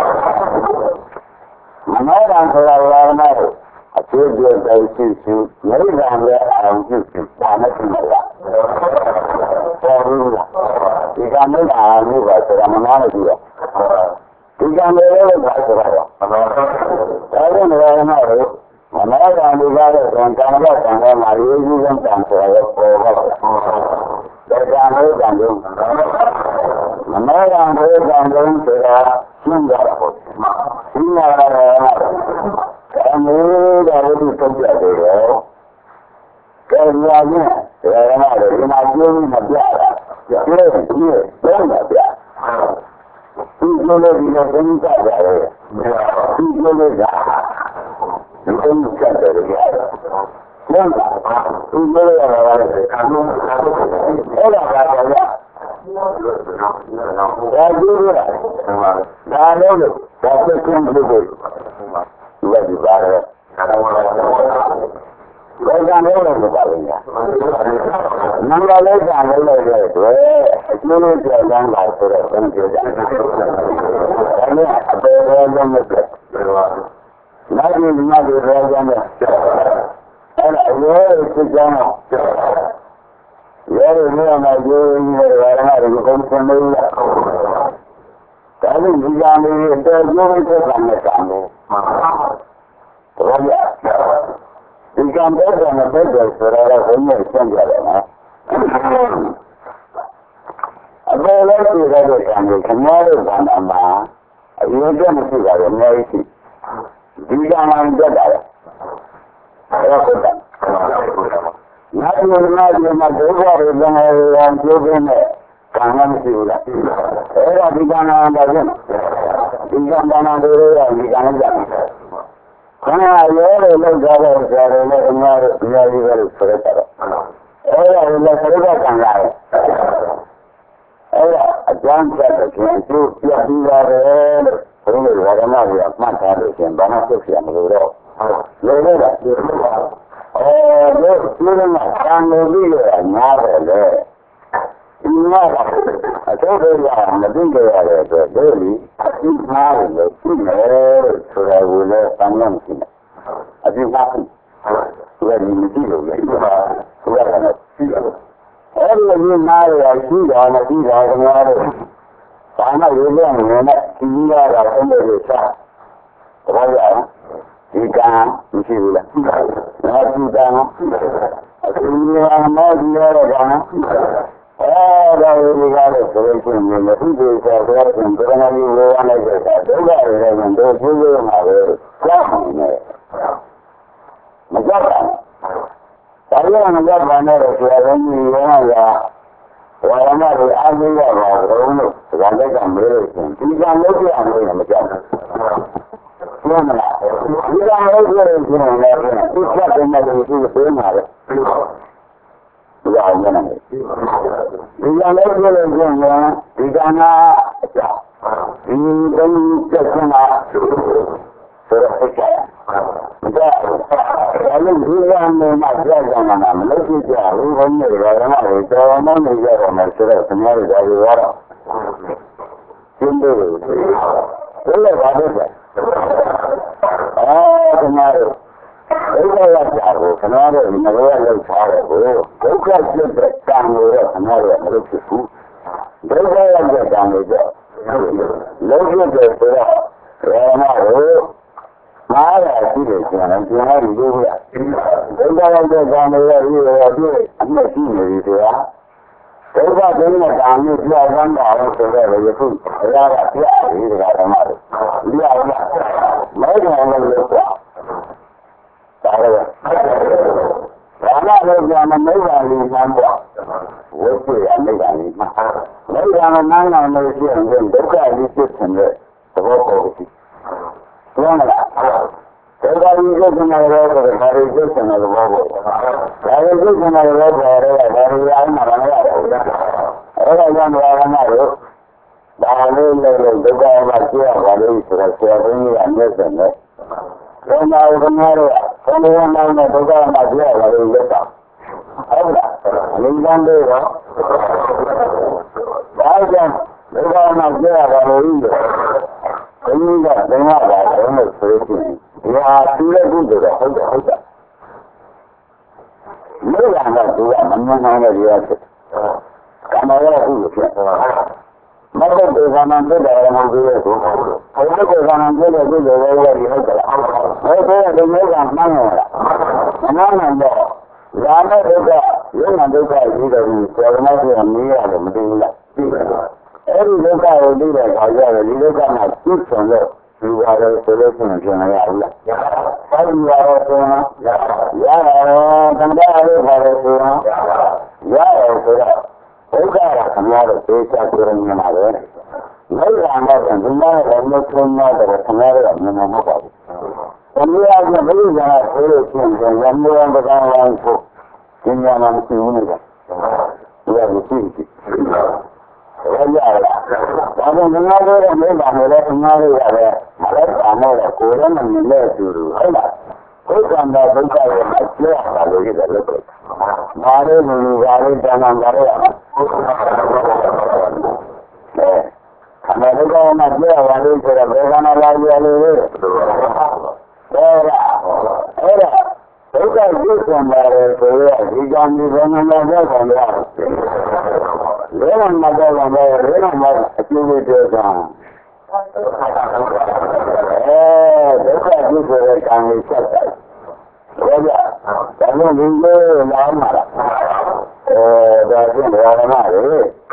Menolak orang malu. Asyik dia tahu sisi, mereka ambil orang sisi, mana semua. Sorry, jika mereka ambil bahasa mana dia. Jika mereka bahasa apa? Kalau mereka malu, mereka ambil bahasa tentang apa tentang malu juga tentang apa. Mereka ambil tentang, mereka ambil tentang segala sumber. Sumber apa? Kami dari kerja dia, kerjanya kerana dari majlis majlis, kerja dia banyak dia. Itu lebih dari kerja dia, itu lebih dah, itu bukan dari dia. Kenapa? Itu lebih dari kamu, orang kaya dia. Jadi dia, dah lalu, dah sekian lebih. Lagi barat. Kalau ကံလို့လို့ပါလိမ့်မယ်နံပါတ်လေးကံလို့လို့တဲ့အတွက်အကျိုးလို့ပြောကြတာဆိုတော့ဘယ်လိုကြလဲဒါနဲ့အပေရောလုံးနဲ့နောက်ဒီညဒီရောကြတယ်အဲ့ဒါရောစစ်ကြောင်းတော့ရောရနေမှာကျိုးရင်းတွေဝါရမတွေကိုကုန်စံလို့ရဒါလို့ဒီကံလေးအတော်ကျိုးရတဲ့ကံနဲ့ကံလို့ဘာလဲဒီကံတဲ့ကံနဲ့တဲ့ဆိုတော့ဘုန်းကြီးဆန့်ကြတယ်နော်အပေါ်လည်းပြရတဲ့ကံကိုခမောတဲ့ကံမှာအရင်ကမရှိပါဘူးအများကြီးရှိဒီကံမှတက်တာလေအဲ့ဒါဟုတ်တယ်နောက်ဒီမှာဒီမှာဒုက္ခတွေလည်းအောင်ကျိုးပေးတဲ့ကံမရှိဘူးလားအဲ့ဒါဒီကံနာပါပဲဒီကံနာတွေရောဒီကံနဲ့ကြတယ်ခဏရောတွေလောက်ကြတဲ့ဆရာတွေလည်းအများကြီးအများကြီးပဲလို့ဆိုရတယ်အဲ့ဒါလည်းခရစ်ကံရတယ်အဲ့ဒါအကျမ်းပြတဲ့ကျိုးပြပြီးရတယ်လို့ဘုန်းကြီးဝါဒနာတွေကမှတ်ထားလို့ရှင်ဘာမှသိချင်မလို့တော့လေလေကဒီလိုပါအော်ဒီလိုမှကံလို့ပြီးရညာတယ်လေဒီမှာအတော့ရမသိကြရတဲ့အတွက်တို့လီအပြစ်မှားတယ်လို့သိမယ်လို့ဆိုရဘူးလေတန်လမ်းရှိတယ်အပြစ်မှားဘူးသူကဒီမကြည့်လို့လေသူကလည်းကြည့်တယ်အဲ့ဒီလိုမှားရရှိတာမကြည့်တာကများတော့ဘာမှရုပ်လည်းမနဲ့ဒီရတာအဲ့လိုတွေစားတော့ရအောင်ဒီကံမရှိဘူးလားနောက်ဒီကံအခုဒီမှာမောဒီရတော့ကံအဲ့ဒါကိုကြည့်ရတဲ့ဆိုရင်ဒီလိုသူတွေဆိုတော့ဒီကံလေးကိုဝမ်းလိုက်တဲ့ဒုက္ခတွေလည်းတို့ပြုလို့မှာပဲကြောက်နေတယ်မကြောက်ပါဘူးဒါလည်းမကြောက်ပါနဲ့ဆိုရတဲ့ဒီရောကဝါရမတွေအားကြီးရပါတော့လို့ဒါလည်းကမေးလို့ရှင်ဒီကံလို့ပြအောင်လို့မကြောက်ဘူးမှန်လားဒီကံလို့ပြရင်ရှင်လည်းသူချက်တယ်နဲ့သူပြေးမှာပဲဒီအောင်မနေဒီကံလို့ပြလို့ရှင်ဒီကံကအကြောင်းဒီတုံးချက်စမှာဆိုတော့ဟုတ်ကဲ့ဒါအဲ့လိုဒီကံနဲ့မှကြောက်ကြမှာမလို့ကြည့်ကြဘူးဘုန်းကြီးတွေကဓမ္မတွေတော်တော်များနေကြတယ်မယ်ဆိုတော့ခင်ဗျားတို့ဒါတွေရောတော့ရှင်းလို့ဘယ်လိုပါလဲအော်ခင်ဗျားတို့ဒုက္ခရောက်ကြဘူးခင်ဗျားတို့မလို့လောက်ထားတယ်ကိုဒုက္ခဖြစ်တဲ့ကံကိုတော့ခင်ဗျားတို့မလို့ဖြစ်ဘူးဒုက္ခရောက်တဲ့ကံကိုတော့လုံးဖြစ်တယ်ဆိုတော့ဓမ္မတို့မာယာရှိတယ်ဆိုရင်ကျန်တဲ့လူတွေကဒုက္ခရောက်တဲ့ကံတွေရဲ့ဒီလိုအပြည့်အမြတ်ရှိနေပြီဆိုတာဒုက္ခဒုက္ခကံမျိုးပြောင်းသွားတာလို့ဆိုတော့ယခုအရာကပြပြီဒီကဓမ္မတွေဒီအရာမိုက်တယ်လို့ပြောတာဒါလည်းဘာမှလည်းပြန်မမိတ်ပါဘူးမှန်းပေါ့ဝိသေရမိတ်ပါလိမ့်မှာမိတ်ပါမမှန်းနိုင်လို့ရှိရင်ဒုက္ခကြီးဖြစ်တဲ့သဘောပေါ်ပြီပြောမလားဒုက္ခကြီးဖြစ်တဲ့ရောဆိုတော့ဒါတွေဖြစ်တဲ့သဘောပေါ်ဒါတွေဖြစ်တဲ့သဘောပေါ်တော့ဒါတွေအားမရဘူးအဲ့ဒါကြောင့်ဘာမှမလို့ဒါလေးလည်းဒုက္ခမှာကျရပါလို့ဆိုတော့ဆရာဘုန်းကြီးကမျက်စံနဲ့ဘုရားကများတော့ဘုရားမောင်းတဲ့ဒုက္ခမှာကျရပါလို့လက်တာဟုတ်လားအနည်းငယ်တော့ဒါကြောင့်ဒုက္ခမှာကျရပါလို့ဘုရားကဘုရားပါတော့လို့ဆိုရင်ဒီဟာသူလည်းကုသိုလ်တော့ဟုတ်တယ်ဟုတ်တယ်မြေရံကသူကမမြင်နိုင်တဲ့တရားဖြစ်ကံတော်ရကုသိုလ်ဖြစ်မဟုတ်တဲ့ကံနဲ့တဲ့တယ်မဟုတ်ဘူးလေဘုရားကကံနဲ့တဲ့ကုသိုလ်ပဲရည်ဟုတ်တယ်ဟုတ်တယ်ဒီမျိုးကမှန်းနေတာအမှန်မှန်တော့ရာနဲ့ဒုက္ခယုံနာဒုက္ခကြီးတယ်ဒီစေဝနာကိုမေးရတယ်မသိဘူးလားသိတယ်အဲ့ဒီဒုက္ခကိုသိတဲ့အခါကျတော့ဒီဒုက္ခမှာသိချင်လို့ဒီဟာလည်းဆိုလို့ရှိရင်ပြန်ရအောင်လား။အဲဒီရတော့ဆိုရင်ရရတယ်တန်တားလေးပါလို့ဆိုရင်ရတယ်ဆိုတော့ဒုက္ခကခင်ဗျားတို့သိချကြရနေမှာပဲ။မိစ္ဆာနဲ့ဒီမှာလည်းမထုံးတော့တယ်ခင်ဗျားတို့ကမြင်မှာမဟုတ်ပါဘူး။ဒီလိုအပြင်ဘုရားကဆိုလို့ရှိရင်ရမောပကံဝံကိုကျင်းရမှာမရှိဘူးလေ။ဒီကမရှိဘူး။ရရလားဒါပေမဲ့ငါတို့ရဲ့မိဘတွေလည်းအများကြီးရတယ်မလဲပါနဲ့ကိုယ်လည်းမမြင်တဲ့သူတို့ဟုတ်လားဘုရားနာဒုက္ခကိုပြောရတာလို့ရတယ်လို့မာရင်းလူကလည်းတဏ္ဍာကြရအောင်အဲခန္ဓာဒုက္ခမှာပြောရလို့ဆိုတော့ဘယ်ကနာလာရလို့လဲဒါကအဲ့ဒါဒုက္ခပြုစံပါတယ်ဆိုရဒီကံဒီဘယ်မှာလဲဆိုတော့လဲမှာတော့လည်းလဲမှာအကျိုးတွေပြောတာအဲဒုက္ခပြုဆိုတဲ့ကံကိုဆက်တယ်ဘာကြဒါလို့ဒီလိုလာမှာလားအဲဒါကျတော့ဘာမှလေ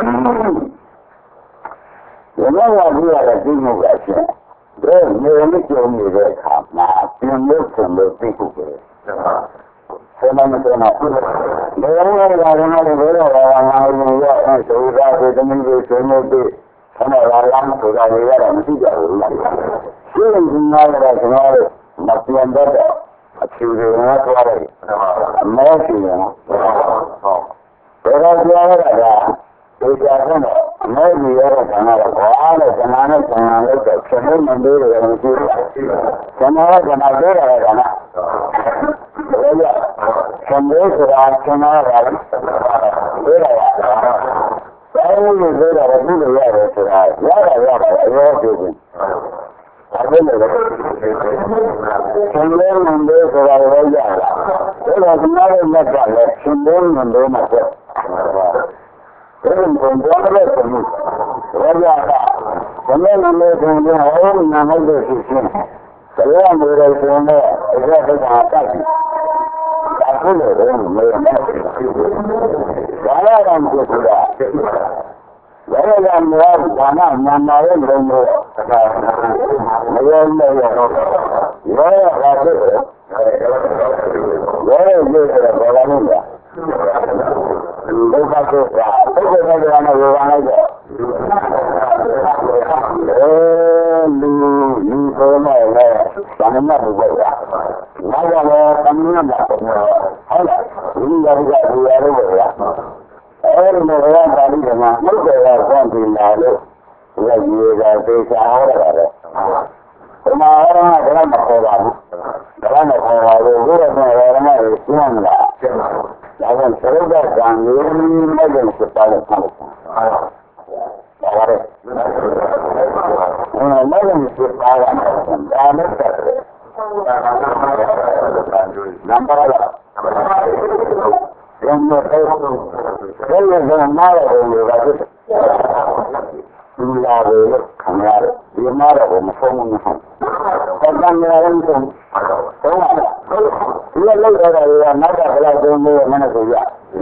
ဒီလိုကပြရတဲ့ဒီမှုကရှင်ဒါမျိုးမကြုံနေတဲ့အခါမှာပြင်လို့ဆိုလို့သိဖို့ပဲဆယ်မမတော်မှာဘယ်လိုလဲဘာလို့လဲဘယ်လိုလဲငါတို့ရောအဲဆိုရတဲ့တမီးတွေဆွေးနွေးပြီးဆန္ဒလာလမ်းဆိုတာတွေရတာမရှိကြဘူးလားရှင်းနေမှာတော့ကျွန်တော်တို့မပြန်တော့အဖြူတွေနဲ့သွားတယ်အမဲဖြူရနော်ဟုတ်ဒါကြောင့်ပြောရတာဒီကြတဲ့အမဲဖြူရတဲ့ခန္ဓာကဘာလဲခန္ဓာနဲ့ခန္ဓာလို့ဆိုချက်နေမလို့ရတယ်မရှိဘူးခန္ဓာကခန္ဓာပြောရတယ်ခန္ဓာဒါကြောင့်ခန္ဓာဆိုတာခန္ဓာကပြောရတယ်အဲဒီလိုပြောတာကဒီလိုရတယ်ဆိုတာရတာရတယ်ရောပြောခြင်းအဲ့ဒါလည်းဆင်းရဲမှန်တယ်ဆိုတာလည်းရတာအဲ့ဒါကနားနဲ့ကလည်းဆင်းရဲမှန်တယ်မှာပေါ့အဲ့ဒါကိုပြောရတဲ့မှုရရတာဘယ်လိုလဲဆိုရင်ဟောနာမည်လို့ရှိရှင်တရားမျိုးတွေဆိုရင်လည်းအဲ့ဒါကတတ်တယ်အခုလည်းဘယ်လိုလဲဘာလဲတော့ဆိုတာဘယ်လိုလဲဘာမှမနာရလို့မရောနဲ့ရောရောရတာဆိုရောရလို့ဆိုတာဘာလဲလဲဒုက္ခဆိုတာဘုရားကလည်းရောပါလိုက်တော့အဲလူလူဆိုနေလေဘာမှမဟုတ်ဘူးဘာကြောင့်လဲတမန်တော်ဟုတ်လားဒီရကဒီရလို့ပဲအဲဒီလိုရတာဒီကမှာဘုရားကကောင်းပြီလားလို့ရည်ရတာသိချာဟောရတယ်ဒီမှာဟောတာကမခေါ်ပါဘူးဒါကမခေါ်ပါဘူးဘုရားကရောရမယ်ရှင်းမလားရှင်းပါဘူးဒါကသရုပ်ကကံရင်းမဲ့တဲ့စပါးလို့ပြောတာဒါပါလေအဲမဲ့တဲ့စပါးကဒါနဲ့ဆက်တယ်နံပါတ်လားဘယ်လိုလဲဘယ်လိုလဲနားရတယ်လို့ကဒီလာရယ်ခံရတယ်ဒီမှာတော့မဆုံးဘူးဟုတ်တယ်တန်မြာရင်ဆုံးဟုတ်လားဒီလိုလုပ်ရတာကနောက်ကဘယ်လောက်တုံးလို့မနဲ့ဆိုရ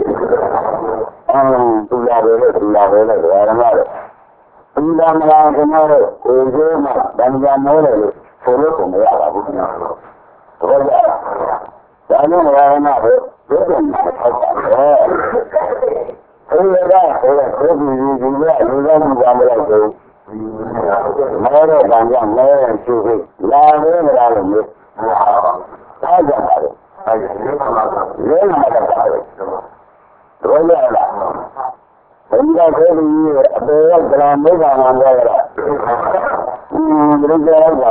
အဲဒီလာရယ်ဒီလာရယ်လည်းရမှာတော့ဒီလာမလားကျွန်တော်တို့ကိုယ်ကြီးမှဗန်ကြမိုးတယ်လို့ဆိုလို့ကိုမရပါဘူးဟုတ်လားဒါနဲ့ရရမှာပဲဒီလိုမျိုးထောက်ပါတယ်အဲဒီကဟိုကဒီဒီဒီကလူသားမှုကြောင့်မလိုက်ဘူးမဲတဲ့ကံကြောင့်မဲတဲ့ရှိပြီးလာနေမလားလို့မျိုးအားကြပါလေအဲဒီလေးမှာလေးမှာတော့ပါတယ်တို့ရလားဘယ်လိုလဲဒီအပေကကလာမေးပါမှာလဲလားอืมဘယ်လိုလဲအဲ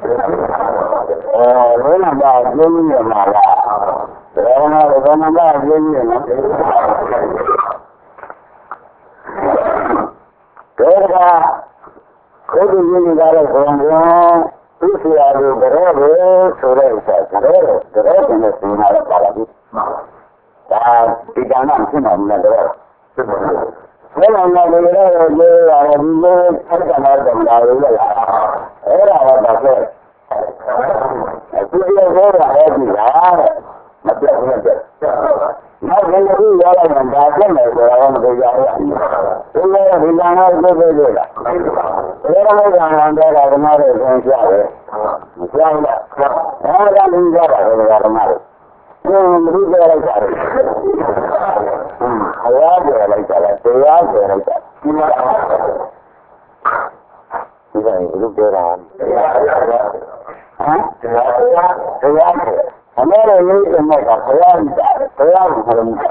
လေးမှာပါကျင်းနေမှာလားဘယ်မှာဘယ်မှာပါကျင်းနေနော်ဒါကကိုယ်ကိုရင်းနေတဲ့ဘုံဘုံသူ့ဆရာတို့ကြရဲပဲဆိုတဲ့ဥစ္စာကြရဲကြရဲတဲ့စီနာလာပါဘူးဒါဒီကံနဲ့ရှင်းနေတယ်တော့ဘယ်လိုလဲလေလေလေရတယ်ဒီလိုဆက်ကြလာတယ်လာလို့လားအဲ့ဒါတော့ဒါဆိုအခုဒီလိုပြောတာအဲ့ဒီလားမပြတ်ဘူးမပြတ်နောက်လည်းဒီရလိုက်ရင်ဒါပြတ်မယ်ဆိုတာကမကြရဘူးဒီလိုဒီကံနဲ့ပြည့်ပြည့်လို့လားဘယ်လိုလဲကံနဲ့တော့ဓမ္မတွေဆင်းကြတယ်မကြောက်လားအဲ့ဒါလည်းကြတာပဲဓမ္မတွေဒီလိုပြောလိုက်တာလေဘုရားပြောလိုက်တာလားတရားပြောလိုက်တာဒီမှာဒီကနေ့ဘယ်လိုပြောတာတရားဟမ်တရားတရားအမေရဲ့လေးကမှကဘုရားတာဘုရားကိုပြောနေတာ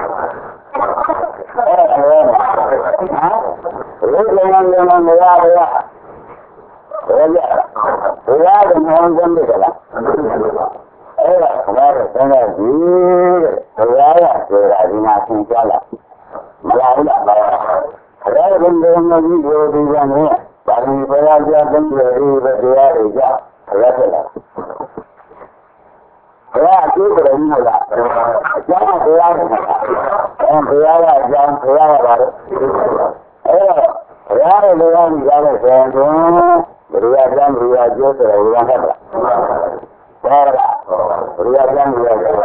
အဲ့ဒါလည်းဟာဘယ်လိုလဲလဲမရဘူးဘယ်ရဘုရားကမောင်းစမ်းတယ်လားအဲ့ဒါခလာတဲ့ဆန်းတဲ့ဒီတရားရဆိုတာဒီမှာသင်ကြားလာမလားဘူးလားခလာတဲ့ဘုံဘုံကြီးကိုဒီကနေ့ဘာလို့ဘုရားကြားတဲ့ဒီပဲတရားတွေကြခလာတဲ့လားဘုရားအကျိုးတော်မူလားအကြောင်းတရားတွေအဲဘုရားကအကြောင်းဘုရားကပါတော့အဲ့တော့ဘုရားရဲ့လောကကြီးကြားတဲ့ဆံတွင်ဘုရားကြောင့်ဘုရားကျိုးတော်ဘုရားဟဲ့လားဘာလဲဘုရားကြောင့်ဘုရားကျိုး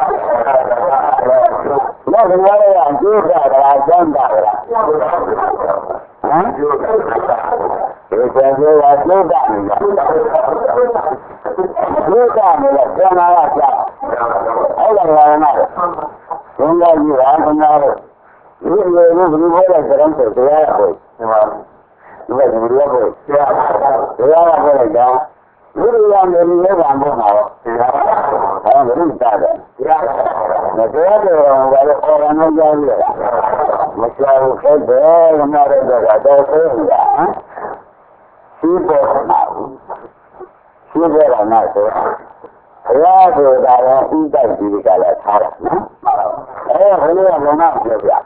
တော့ဘုရားရဲ့အကျိုးတာကကြောင့်တာလားဟမ်ဒီကျေကျေရကျိုးတာနေလားကျိုးတာနေလားကျန်လာတာကြောင့်အဲ့ဒါကလည်းနော်ဘုရားကြီးကဘုရားတို့ဒီလိုမျိုးဘုရားရဲ့စရံတွေတရားရဖို့ဒီမှာဒီကဘုရားကိုတရားတရားရဖို့လည်းကြောင်းလူရံနေနေပါမို့မှာတော့တရားဟောဘုရားတာတယ်တရားမတရားတယ်ဘာလို့အော်ရမ်းကြရလဲမချာဘူးခဲ့တယ်ငါတို့ကတော့ဆိုးတာဟမ်ရှိပေါ်မှာရှိပေါ်လာမှာဆိုဘုရားဆိုတာကဥဒ္ဒတိကလည်းထားတာနော်အဲဘုရားကလည်းပြောပြ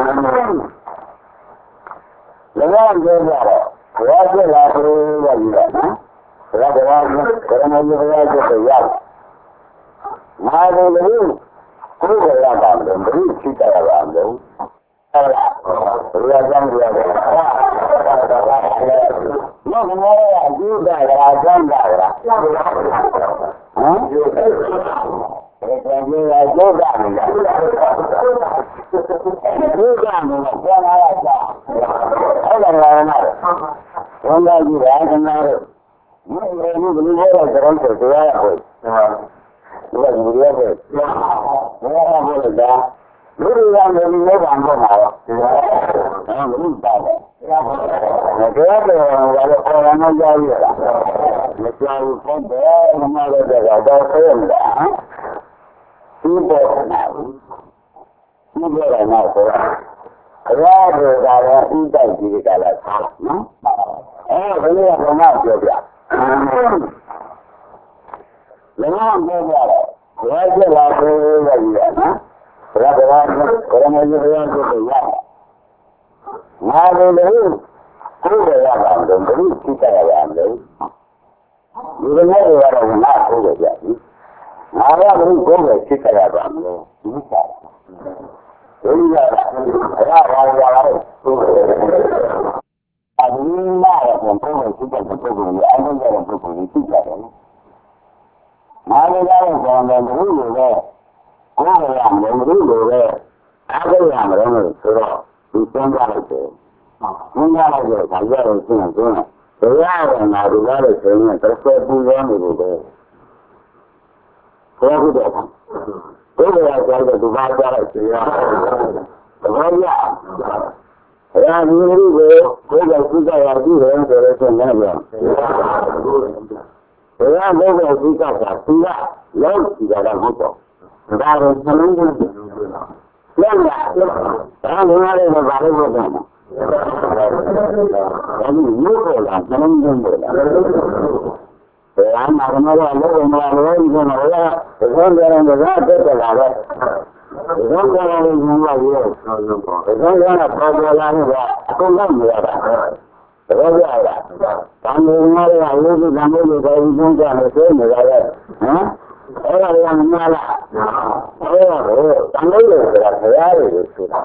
လည်းပြောပြတော့ဘုရားပြလာလို့ရပြီနော်ဘုရားကလည်းဘုရားမျိုးဘုရားကျတော့ရငါတို့လည်းကိုယ်ကရပါမယ်ဘယ်ရှိကြရပါမလို့အဲ့ဒါဘုရားကြောင့်ပြောတယ်မဟုတ်ဘူးအကျိုးတာကကြောင့်တာလားဟမ်ဒီကနေ့အကျိုးတာမလားအကျိုးတာမလားပြန်လာတာအဲ့ဒါလည်းနော်ဘုရားကြီးကခဏတော့မင်းလည်းဘယ်လိုလဲတော့ကြောင်းဆိုတရားရဟုတ်ဒီကဘုရားကဘုရားကလည်းဒါလူရံနေနေပါမှာပါတော့အဲဘုရားပါတယ်မတရားတယ်ဘာလို့ခေါ်ရမ်းကြရလဲမကြောက်ဘူးတဲ့မမရတဲ့ကတော့ဆိုရမှာဒီပေါ်မှာဒီပေါ်မှာဆိုတော့ဘုရားကလည်းဥဒ္ဒတိကလည်းထားနော်အဲဘယ်လိုကမှပြောပြလည်းမပြောပြတော့ဘုရားကျလာတယ်လို့ပြောရနော်ဘုရားကဘုရားဘုရားမျိုးဘုရားကိုရငါတို့လည်းကိုယ်ရရပါမယ်ဘယ်လိုသိကြရပါမလဲဒီလိုမျိုးရတော့ငါကိုယ်ကြပြီငါကဘယ်လိုကိုယ်သိကြရပါမလဲဒီကဒီကရာရာရာလို့အဒီနာရတဲ့ပုံစံသိတဲ့ပုံစံကိုအရင်ကပုံစံသိကြတယ်ငါလည်းလည်းဆိုတော့ဘယ်လိုလဲကိုယ်ရမယ်ဘယ်လိုလဲအားရရမယ်လို့ဆိုတော့ဒီသင်္ကြန်လိုက်တယ်သင်္ကြန်လိုက်တဲ့ခါကျတော့ရှင်းရှင်းဘယ်ရအောင်လာလို့လည်းဆိုရင်တစ်ဆက်ပူရနေလို့ပဲဘယ်လိုလဲကိုယ်ရကြတဲ့ဒီဘာကြလိုက်စီရဘာရရာဒီလိုကိုကိုယ်ကသိကြရပြီလေဆိုတော့ဆင်းနေပြန်ဘယ်ရလို့ပဲသိကြတာသူကလောက်ကြတာဟုတ်တော့ဒါတော့နှလုံးသွင်းတယ်လက်ရဒါလည်းလည်းဘာလို့လဲဒါဒီမျိုးပေါ်လာနှလုံးသွင်းတယ်ဘယ်အမှားမလဲလို့မလားလို့ဒီကနေ့ကဘယ်လိုလဲတော့တက်တက်လာတော့ဘယ်လိုလဲလို့မြင်ရရောဘယ်လိုလဲပေါ်ပေါ်လာနေကအကုန်လုံးမရတာဘယ်လိုရလဲတန်နေမှာရလို့ဒီကနေ့ကိုဒီကုန်းကြလို့ဆိုနေရတယ်ဟမ်အဲ့ဒါလည်းမလားအဲ့ဒါကိုတန်လို့ဆိုတာဘုရားရဲ့ဆိုတာ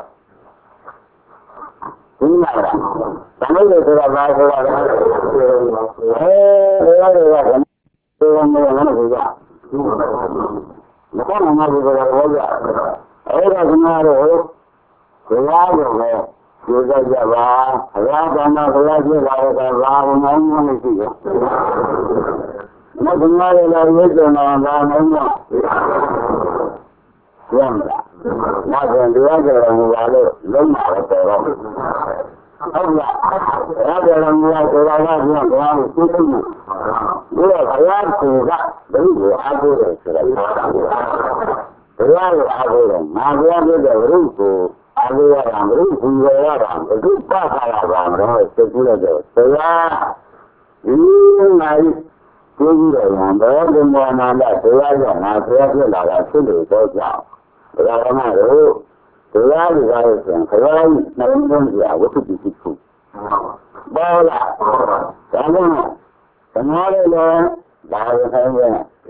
ဒီမှာတန်လို့ဆိုတာဘာဆိုတာလဲအဲဘုရားရဲ့ကဘယ်လိုလဲမလို့ကမကောင်းမှမလို့ကတော့ဟုတ်ကြအဲ့ဒါကနာတော့ဘုရားကိုပဲပြောကြကြပါဘုရားကမှဘုရားပြပါတော့ဘာမှမနိုင်ဘူးရှိတယ်မကနာရလာရွေးကြမှာဘာနိုင်မှာကျန်တာမကံတရားကြတော်မူပါလို့လုံးမှာတော့တော်တော့ဟုတ်လားအဲ့ဒါလည်းမူရဆိုတာကပြန်သွားလို့သိသိဘူးဒီတော့ဘုရားကဘယ်လိုအားကိုးတယ်ဆိုတာဘုရားကိုအားကိုးတယ်ငါဘုရားပြတဲ့ဘုရုကိုအားကိုးရတာဘုရုကိုရရတာဘုရုပတ်ခါရပါမလို့သိကူးလိုက်တော့ဘုရားဒီနိုင်ကိုကြီးတော်ရံတော်ဘုံနာလာတရားကြောင့်ငါဆရာပြလာတာဖြစ်လို့တော့ကြောင့်ဒါကမှတော့တရားလူကားရဲ့ဆိုရင်ခရီးနှလုံးသွင်းကြဝတ္ထုပစ္စည်းခုပေါ်လာဒါမှမဟုတ်သမားလေးလည်းဒါရဆိုင်ရဲ့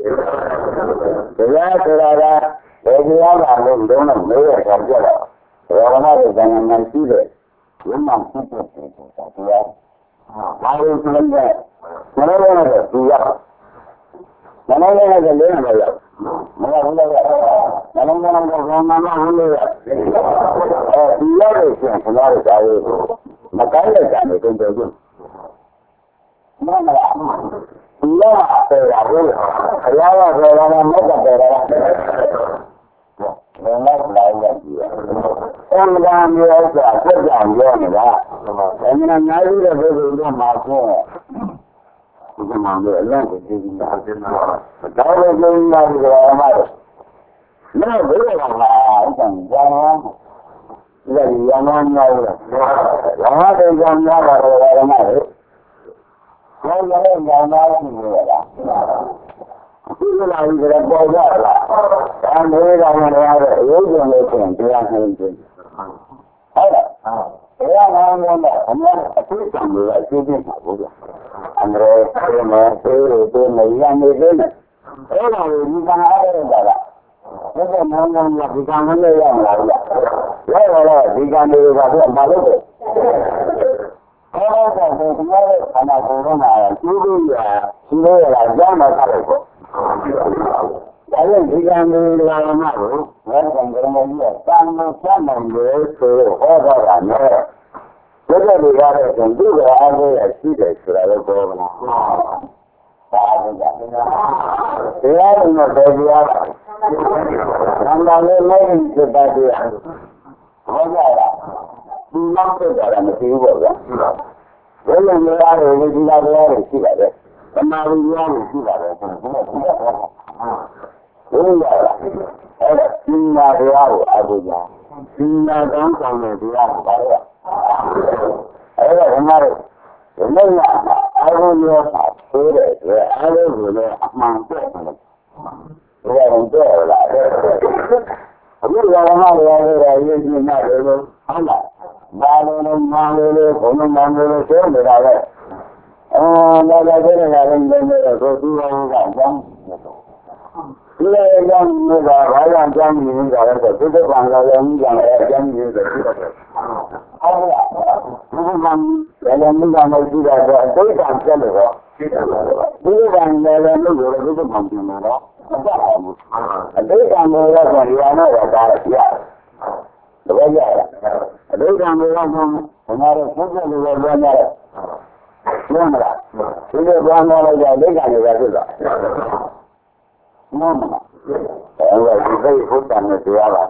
တရားဆိုတာကဘယ်တရားပါလို့လုံးလုံးမေးရတာကြတော့ဒါကမှလည်းဉာဏ်ဉာဏ်ရှိတယ်ဘုမှဖြစ်တဲ့တရားဘာလို့ဆိုလဲမလို့လည်းသူရမလို့လည်းလည်းလည်းမရမလို့လည်းမလို့လည်းဘာမှမဟုတ်လို့အဲဒီရတဲ့ရှင်ခလာရတာကိုမကိုင်းလိုက်တာနဲ့တုံ့ပြန်ခြင်းမမလားဒီရတဲ့ရာကိုခလာရဆိုတော့မဟုတ်တယ်လားဘယ်နဲ့လိုက်ရကြည့်အမှန်တရားမျိုးဆိုတာစက်ကြောင်ပြောနေတာအမှန်များကြီးတဲ့ဘုရားကမှာဆိုဒီမှာလည်းအလန့်ကိုကြည့်နေတာအပြင်မှာဒါလည်းကျင်းလာကြတယ်မှာနော်ဘယ်လိုလဲအဲ့ဒါကြောင့်ဒီရမန်းများလားဘာမှတကြံများပါတော့ရမှာလေဘယ်လိုလဲညာနာရှိနေတာဒီလိုလာပြီးတော့ပေါ်ကြလားဒါမျိုးကောင်တွေကတော့အယုံကြုံလို့ဆိုရင်တရားဟင်းတယ်ဟုတ်လားတရားနာမလို့အမှန်အဖြစ်ကံတွေအကျိုးပြမှာဘူးဗျအန္တရာယ်တွေမှာသေလို့သေနေရနေတယ်အဲ့ဒါကိုဒီကံအားရတာလားဘယ်ကမှမမဒီကံမလို့ရမလားဗျရောရောဒီကံတွေကဘာမှမလုပ်ဘူးအဲ့ဒါကဒီမှာခန္ဓာကိုယ်ကကျိုးလို့ရရှိလို့ရတာကြောင်းတော့ဆက်လို့ဒါရင်ဒီကံတွေကမှလို့ဘယ်ကံကမှမရတန်လို့စမ်းတယ်ဆိုဟောတော့တာနဲ့ဘယ်လိုရတဲ့ကံဒီကအားကိုရရှိတယ်ဆိုတာလည်းပြောမလားဒါကတရားတော်နဲ့တရားသံဃာလေးလေးစတဲ့တရားဟောကြတာဒီလောက်ပြတာလည်းမရှိဘူးပေါ့ဗျာဘယ်လိုမျိုးအားတွေဒီလာတရားတွေရှိပါတယ်သမာဓိတရားတွေရှိပါတယ်ဆိုတော့ဒီကဘယ်လိုလဲအဲ့ဒါဒီနာတရားကိုအကူညာဒီနာကောင်းဆောင်တဲ့တရားကိုပါတော့အဲ့ဒါဓမ္မတွေဒီနေ့ကအာရုံရောဆိုတဲ့အာရုံကိုလည်းအမှန်တက်တယ်ဘယ်လိုတော့လဲအခုဓမ္မတွေရတဲ့ရည်ကြီးနေတယ်လို့ဟုတ်လားဘာလို့လဲမာလို့လဲဘုံမန်လို့ဆိုနေတာပဲအော်လာလာကြတယ်လည်းလည်းဆိုသူရောကအကြောင်းဒီလိုကြောင့်နေတာဘာကြောင့်ကြောင်းနေတာလဲဆိုသူတို့ကလည်းလည်းကြောင်းလည်းအကြောင်းကြီးတယ်ဖြစ်တယ်ဟုတ်လားဒီကမှလည်းလည်းမလို့ကြည့်တာတော့အတိတ်ကပြက်လို့တော့ဒီကလည်းလည်းလို့ရတဲ့ဒီကမှပြင်လာတော့အတိတ်ကမျိုးတော့ဆိုရအောင်တော့ဒါရပြတပည့်ရအတိတ်ကမျိုးတော့ဘုရားရဲ့ဆက်ဆက်လို့ပြောကြတယ်မှန်လားဒီလိုပြောင်းတော့ကြအိတ်ကမျိုးပဲဖြစ်သွားမှန်လားအဲ့ဒါဒီသိဘုရားနဲ့တရားပါ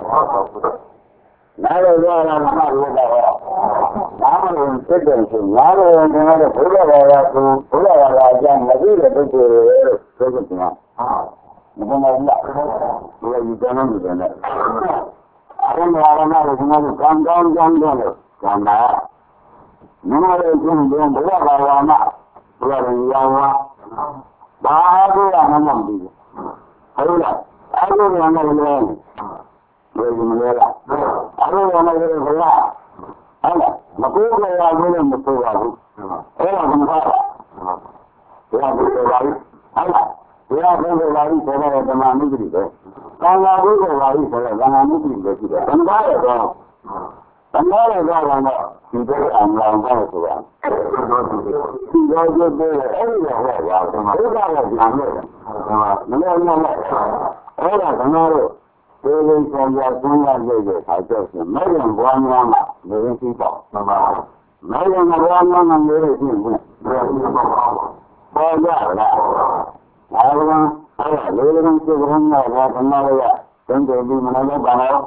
နားရရလာမှလို့တော့နားမလို့စိတ်တယ်ဆိုနားလို့ကျွန်တော်တို့ဘုရားဘာသာကိုဘုရားဘာသာအကျမ်းမသိတဲ့ပုဂ္ဂိုလ်တွေလို့ဆိုကြတယ်မဘုံမလားဒီလိုယူတယ်လို့ပြောနေအဲ့ဒါကလည်းကျွန်တော်တို့ကံကောင်းကြောင်းတော့ကံနာမမရဲ့ကျင့်တဲ့ဘုရားဘာသာမှာဘုရားရင်ရောင်းပါဘာလို့ရမှမသိဘူးဟုတ်လားအဲ့လိုရမယ်လို့ဘယ်လိုမလဲလားအဲ့လိုရမယ်လို့ဘုရားဟုတ်လားမကိုးကြရဘူးလို့မဆိုပါဘူးအဲ့ဒါကမဟုတ်ဘူးဘုရားပြောပါဘူးဟုတ်လားဘုရားပြောပါဘူးဆိုတော့ဓမ္မနုပ္ပတိပဲသံဃာဘုရားပါဘူးဆိုတော့ဓမ္မနုပ္ပတိပဲရှိတယ်သံဃာရတော့သံဃာရတော့တော့ဒီလိုအမှန်တော့ဆိုတာဒီလိုကျတဲ့အဲ့ဒီဟောပါဘုရားကညာလို့မလို့မလို့အဲ့ဒါဓမ္မတို့ဒီလိုဆောင်ရဆုံးရတဲ့အခါကျတော့မယံဘွားများမှာနေရင်ပြီးတော့မှန်ပါမယံဘွားများမှာနေရင်ပြီးဘူးပေါ်ကြလားဒါကအဲ့ဒါလေးလုံးစုံကဓမ္မတွေကသင်္ကေတိမနလည်းပါတော့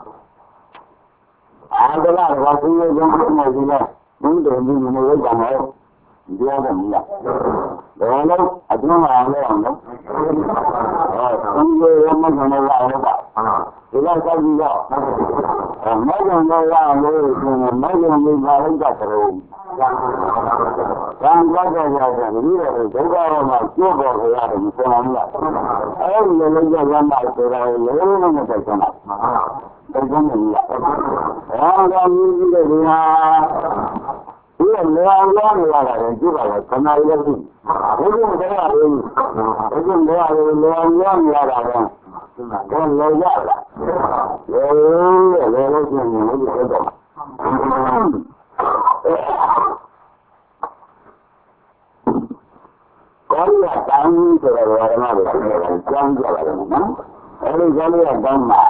အားကလာကသူရဲ့ကြောင့်ဒီလိုဒီလိုဘုဒ္ဓမြင်နေရကြမှာဒီရတဲ့မလားဒါလည်းအကျဉ်းမှာလည်းအောင်နော်အဲဒီရမကလည်းရအောင်ပါဒီလောက်ကြည့်တော့မောင်ကောင်တော့ရလို့ဆိုရင်မောင်ကောင်လေးပါလိုက်တာတော့ကံကောက်တော့ရတယ်ဒီလိုဒုက္ခတော့မှကျိုးပေါ်ကြရတယ်ဒီပေါ်မှာအဲဒီလိုလေးကြရမှာဆိုတာလေလုံးလုံးနဲ့ဆက်နေတာဒါကြောင့်လည်းအော်ဒါမျိုးကြီးတွေဟာဒီလေအောင်ရနေရတယ်ကြည့်ပါလားခဏလေးကြည့်ဘုရားတရားလေးဘုရားတရားလေးလေအောင်ရနေရတာတော့ဒါလည်းရတာလေလေလို့ကျင်းနေလို့တော့ကောင်းရတောင်းဆိုတော့ဓမ္မတွေကြောင်းကြပါတယ်နော်အဲဒီကြောင်းရတောင်းမှာ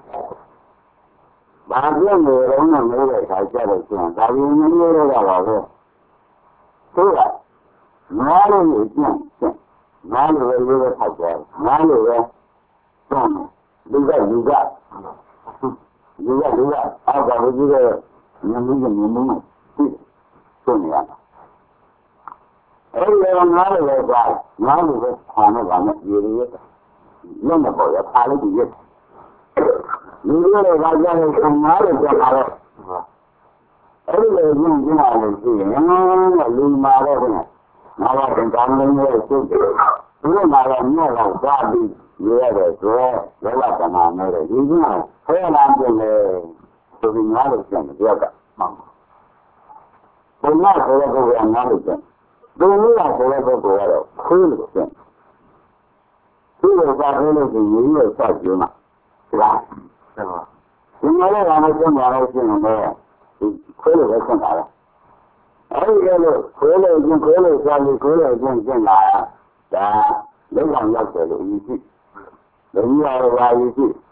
ဘာပြောနေတော့နဲ့မျိုးတဲ့ခါကြတော့ကျန်ဒါပြီးမျိုးမျိုးတော့ပါပဲသူကနားလို့ကျန်နားလို့လည်းရိုးထောက်တယ်နားလို့လည်းကျန်လူကလူကလူကလူကအောက်ကလူကြီးတဲ့မြင်မှုမြင်မှုသိဆုံးနေရတာအဲဒီတော့နားလို့လည်းကြာနားလို့လည်းခေါင်းနဲ့ကလည်းရေရည်လက်နဲ့ပေါ်ရပါလို့ဒီရက်လူတွေကလည်းကြာတယ်ခံနားလို့ကြာတာတော့အဲဒီလိုညင်ကြတာလို့ရှိရင်လူမာတော့ကနားတော့တောင်းလို့ရစုပ်တယ်ဒီလိုမှလည်းမြတ်လောက်သွားပြီးရရတယ်ဆိုတော့လောကဓမ္မနဲ့ဒီကဖဲလာပြင်လေသူကနားလို့ကျန်တယ်ပြောတာမှန်ဘုရားဆိုတဲ့ပုဂ္ဂိုလ်ကနားလို့ကျန်ဒုနည်းဆိုတဲ့ပုဂ္ဂိုလ်ကတော့ခွေးလို့ကျန်သူ့ကိုကြားလို့ရှိရင်ရင်းလို့စကြည့်မှာဒါဒီမှာလည်းဘာမှကျန်ပါလို့ရှိရင်လည်းခွေးလို့ပဲကျန်တာလေအဲဒီလိုခွေးလို့ကျန်ခွေးလို့ကြားလို့ခွေးလို့ကျန်ကျန်လာဒါလုံအောင်ရောက်တယ်လို့ယူကြည့်လုံရပါယူကြည့်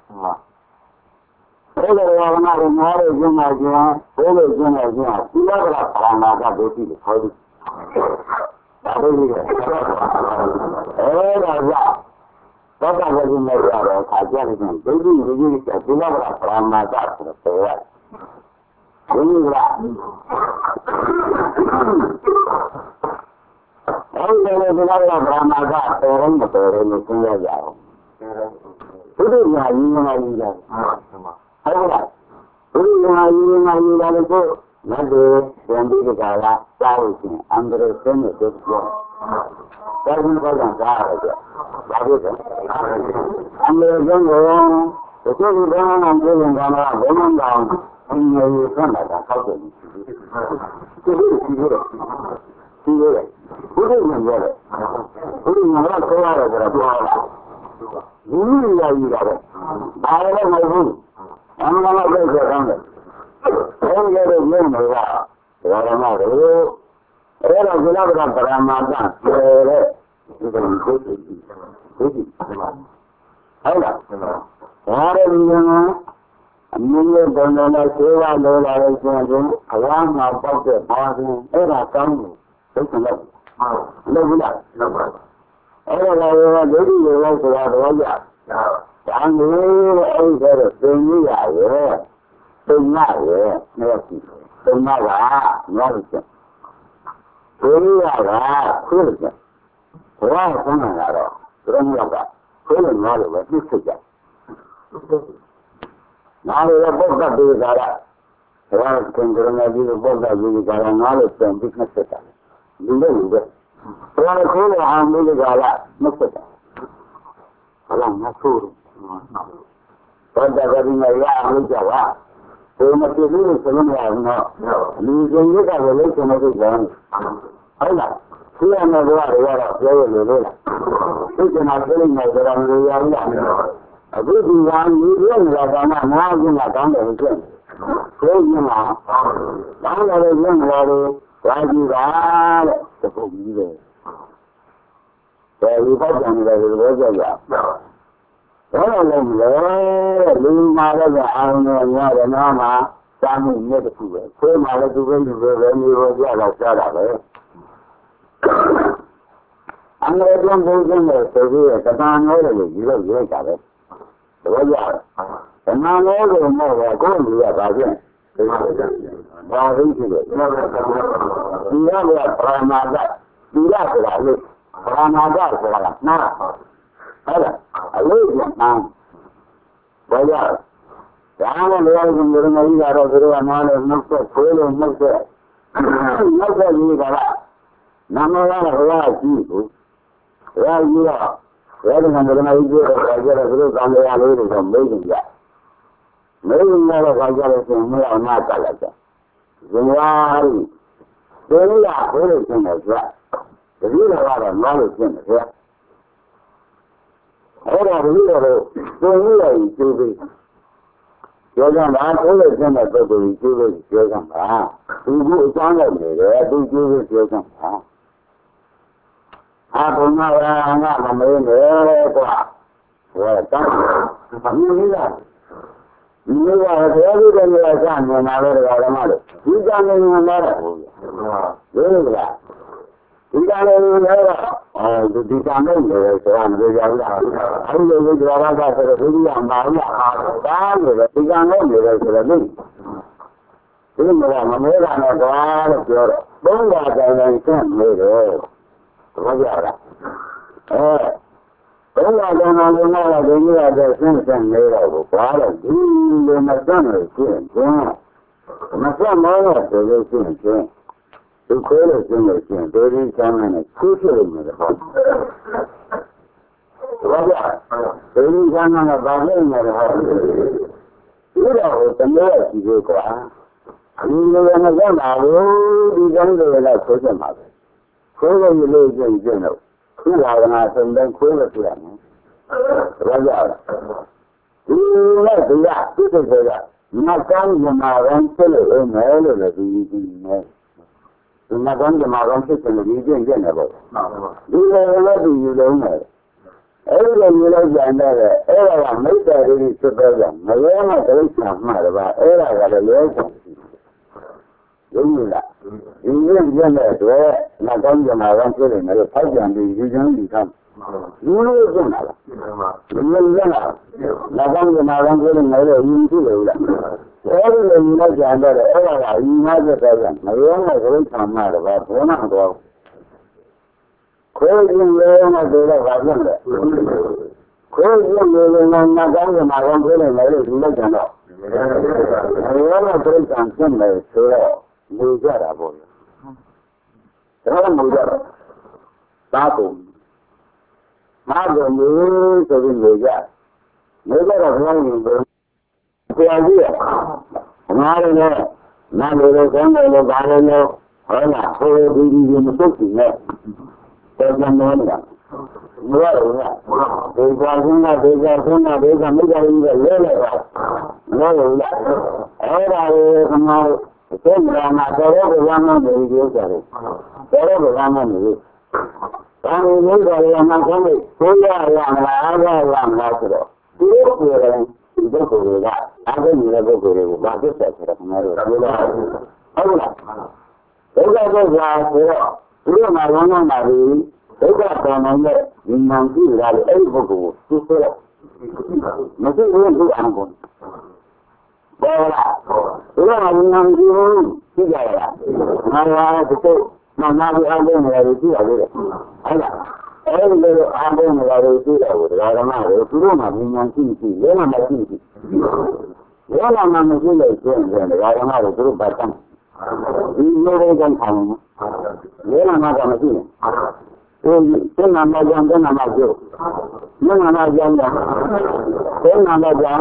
အဲဒီလိုဝါဒနာကိုနားလို့ကျန်လာကျန်ခွေးလို့ကျန်လာကျန်ဒီလိုကပရမဂတ်ဒုတိယခေါ်တယ်ဒါပဲလေအဲဒါကြောင့်တော့ကလည်းမရတော့ခါကြတယ်ဒုတိယလူကြီးကဒီလိုကပရမဂတ်ဆိုတော့ဒီလိုကအဲဒီလိုဒီလိုကပရမဂတ်တော်ရင်မတော်ရင်ကိုရရအောင်ဘုရားညာရင်းနာကြီးတယ်ဟုတ်လားဘုရားညာရင်းနာကြီးတယ်ကိုမတ်တွေဝန်ဒီကလာစားလို့ရှိရင်အန္တရာယ်ဆင်းနေတဲ့ပြောဒါကလည်းဘာသာရတယ်ဘာဖြစ်လဲအန္တရာယ်ဆင်းကိုဒီလိုဒီဘာမှမပြောရင်ကလည်းဘယ်မှမအောင်အင်းကြီးဆန်းတာကောက်တယ်ဒီလိုဒီလိုဒီလိုဘုရားညာရတယ်ဘုရားညာကဆိုရတယ်ဆိုတော့ပြောတာဒီလိုရည်ရတယ်ဘာလည်းမဟုတ်ဘူးအမှန်မှန်ပဲဆိုတော့အဲဒီလိုမျိုးတွေကဘာမှမဟုတ်ဘူးအဲ့တော့ဒီလောက်တော့ပရမတ္တဆိုတဲ့ဒီလိုကိုသိသိသိဟုတ်လားဘာရည်ရင်းအမြင့်ရဲ့ဘုံနဲ့ဆေးဝါးလိုလာလို့ဆိုရင်အလားမှာပေါက်တဲ့ဘာသာအဲ့ဒါကောင်းတယ်သိစလို့ဟုတ်လို့လားဟုတ်ပါအဲ့ဒါလည်းဒုတိယရောဆိုတာတော့ရဒါမျိုးအဲ့ဒါတော့သင်ရရဲ့သင်ရရဲ့နဲ့ကြည့်သင်ရတာများလို့ကျသင်ရတာခွေးလို့ကျဘာဆန်းနေတာတော့ဘုရားကခွေးလို့များလို့ပဲသိစိတ်ကြနားရပုဂ္ဂတ်ဒီကရာဘာကံကြရနေဒီပုဂ္ဂတ်ဒီကရာနားလို့ပြန်ပြီးနှက်ဆက်တာဒီလိုလိုပဲဘာလို့ခွေးလို့အောင်လို့ကရာနှက်ဆက်တာဘာလို့မဆိုးဘာတကယ်ဒီမှာရအောင်ကြပါဘယ်မှာပြည်လို့ဆိုလို့ရအောင်တော့လူကြီးတွေကလည်းလုံးချင်လို့ကြောင်းဟုတ်လားဒီအမေကလည်းရတော့ပြောရလို့လို့လားဒီကနေ့ပြည်နေကြတယ်လူရအောင်လားအခုဒီကလူတွေနေတာကမှငါးခုကတောင်းတယ်လို့ပြောတယ်။ကိုယ်ကမှတောင်းတယ်လို့ပြောတယ်။ဒါကြည့်ပါတဲ့။တပုတ်ကြီးပဲ။ဒါဒီပတ်ကြံတယ်လို့ပြောကြရ။ဘာလို့လဲလူမာတော့အာရုံနဲ့ရတယ်နော်မှာစာမှုနဲ့တခုပဲ။ကိုယ်မှလည်းသူပဲလူပဲပဲမျိုးပဲကြတော့ကြားတာပဲ။အမေရိကန်ဘုရင်ရဲ့ဆိုပြီးတဏှာမျိုးတွေကြီးလို့ရိုက်တာပဲ။ဘောရဓမ္မလေးကိုမဟုတ်ဘူးကိုယ်လူရပါပြန်ဘာလို့ဖြစ်လဲဒီကလည်းပရမဂတ်ဒီရဆိုတာလို့ပရမဂတ်ဆိုတာနားဟုတ်လားအလေးကနားဘာကြောင့်ဒါမှလည်းဘုရားရှင်ဘုရားကြီးကတော့သူတို့ကနားနဲ့နှုတ်ဆက်ခွေးလို့နှုတ်ဆက်နှုတ်ဆက်ကြီးကလားနာမရဘုရားကြီးကိုဘုရားကြီးကဘယ်လိုမှဘုရားကြီးပြောတော့ကြတော့သူတို့ကံရလေးတွေတော့မေးနေကြမေးနေတော့ခါကြလို့ရှင်မရနာကလည်းကြဇင်ဝါရီဘယ်လိုလဲဘယ်လိုရှင်းလဲကြတတိယကတော့နားလို့ရှင်းတယ်ကြအဲ့ဒါတတိယတော့သူ့ရဲ့ကျိုးပြီးပြောကြတာကိုယ်ရဲ့ရှင်းတဲ့ပုဂ္ဂိုလ်ကြီးကျိုးပြီးပြောကြတာသူကအကြောင်းလိုက်နေတယ်သူကျိုးပြီးပြောကြတာအာဘုံမရာငါမမေးနဲ့ကွာဟောတမ်းအမြင်ကြီးလားဒီကတရားဥပဒေနဲ့စနေတာလေဓမ္မလို့ဒီကံနေနေလာတယ်ဟုတ်လားဒီလိုလားဒီကံနေနေလာတော့အဲဒီကံနေနေဆိုတာမပြောကြဘူးလားအဲဒီလိုကြွားတာဆိုတော့ဒီကံမှာလားဒါလို့ဒီကံနေနေတယ်ဆိုတော့ဒီဒီမှာမမေးတာနဲ့ကွာလို့ပြောတော့သုံးပါးတိုင်းတိုင်းရှင်းနေတယ်ဘာကြလားအဲဘုရားကနာမည်နဲ့ဒီကြီးရတဲ့ဆင်းဆင်းနေတော့ကိုဘာလို့ဒီလိုမစမ်းလို့ရှင်းကျင်းမစမ်းမောတော့ဒီလိုရှင်းကျင်းဒီကိုလို့ရှင်းလို့ရှင်းဒေဒီဆမ်းနဲ့ခူးဆွေးနေတယ်ဟုတ်ဘာကြဒေဒီဆမ်းနဲ့ဗာလို့နေတယ်ဟုတ်ဒီတော့တမေးကြည့်ကြကွာဒီလိုမစမ်းပါဘူးဒီကောင်းတွေလည်းဆိုးချင်ပါပဲခိုးလို့လို့ကျင်းကျင်းတော့ခုလာကနာဆုံးတဲ့ခွေးလို့ပြောတယ်။ဘာကြောင့်ဒီနဲ့ဒီကဒီလိုကမကန်းဇမာရန်ဖြစ်လို့အဲမဲလို့လည်းဒီဒီနဲ့ဒီမကန်းဇမာရန်ဖြစ်လို့ဒီကျင်းကျင်းနေပေါ့။ဒီလိုလည်းဒီယူလုံးနဲ့အဲ့ဒီလိုယူလိုက်ကြတယ်အဲ့ဒါကမိတ်တယ်လေးဖြစ်တော့ကြမရဲနဲ့တိတ်ဆံမှာတပါအဲ့ဒါကလည်းလဲဆံရုံးလားဒီလိုကျင်းတဲ့အတွက်မကန်းဇမာရန်ဖြစ်လို့လည်းဖောက်ကြံပြီးယူချင်းယူခံဒီလိုကျင်းလာလားဒီလိုကျင်းလာမကန်းဇမာရန်ဖြစ်လို့လည်းယူကြည့်လို့လားအဲ့ဒီလိုယူလိုက်ကြတယ်အဲ့ဒါကယူမှဖြစ်တော့ကြမရဲနဲ့တိတ်ဆံမှာတပါဘုန်းတော်တော့ခွေးကြီးလေးနဲ့တွေ့တော့ဘာဖြစ်လဲခွေးကြီးလေးနဲ့မကန်းဇမာရန်ဖြစ်လို့လည်းယူလိုက်ကြတော့မရဲနဲ့တိတ်ဆံဖြစ်မယ်ဆိုတော့မူကြတာပေါ့လေဒါကမူကြတာသာပုံမာကုံမျိုးဆိုပြီးမူကြမူကြတော့ဘုရားရှင်ပြောပြန်ကြည့်ရအမှားလည်းနာမည်လည်းကောင်းတယ်လို့ပါလို့ဟောလားဟိုဒီဒီမတုတ်ဘူးနဲ့ပြန်ပြန်နေနေတာမရဘူးလားဒီကံကဒီကံကဒီကံမိကြရင်းလဲလဲပါမရဘူးလားအဲ့ဒါကိုကမောသိမြာမှာတော်တော်ကမ်းမ်းနေကြတယ်တော်တော်ကမ်းမ်းနေတာမင်းတို့ကလည်းမှကောင်းလို့ဘုရားရမလားအားရရမလားဆိုတော့ဒီလိုပြောတယ်ဒီပုဂ္ဂိုလ်တွေကအားကိုနေတဲ့ပုဂ္ဂိုလ်တွေကိုဘာဖြစ်တယ်ဆိုတော့ခင်ဗျားတို့ပြောတာဟုတ်လားဒုက္ခဒုက္ခဆိုတော့ဒီလိုမှဝမ်းသာပါပြီဒုက္ခပေါ်နိုင်တဲ့ဉာဏ်ကြည့်ရတဲ့အဲ့ဒီပုဂ္ဂိုလ်ကိုသူ့ဆိုတော့မရှိဘူးသူအောင်ကုန်ဘောလားဒီလိုမှဉာဏ်ကြည့်လို့ကြည့်ကြရတာငါကဒီလိုမမကြီးအားလုံးနေရာကိုကြည့်ရသေးတယ်ဟုတ်လားအဲ့ဒီလိုအားလုံးနေရာကိုကြည့်ရဖို့ဒါကမှလေသူတို့မှဉာဏ်ကြည့်ကြည့်လဲမှမရှိဘူးလဲမှမရှိလို့ကျင်းတယ်ဒါကမှလေသူတို့ပတ်တယ်ဒီလိုလေးကံခံတယ်လဲမှကမရှိဘူးဒီသင်္နာမကြံသင်္နာမကျုပ်သင်္နာမကြံတယ်သင်္နာမကြံ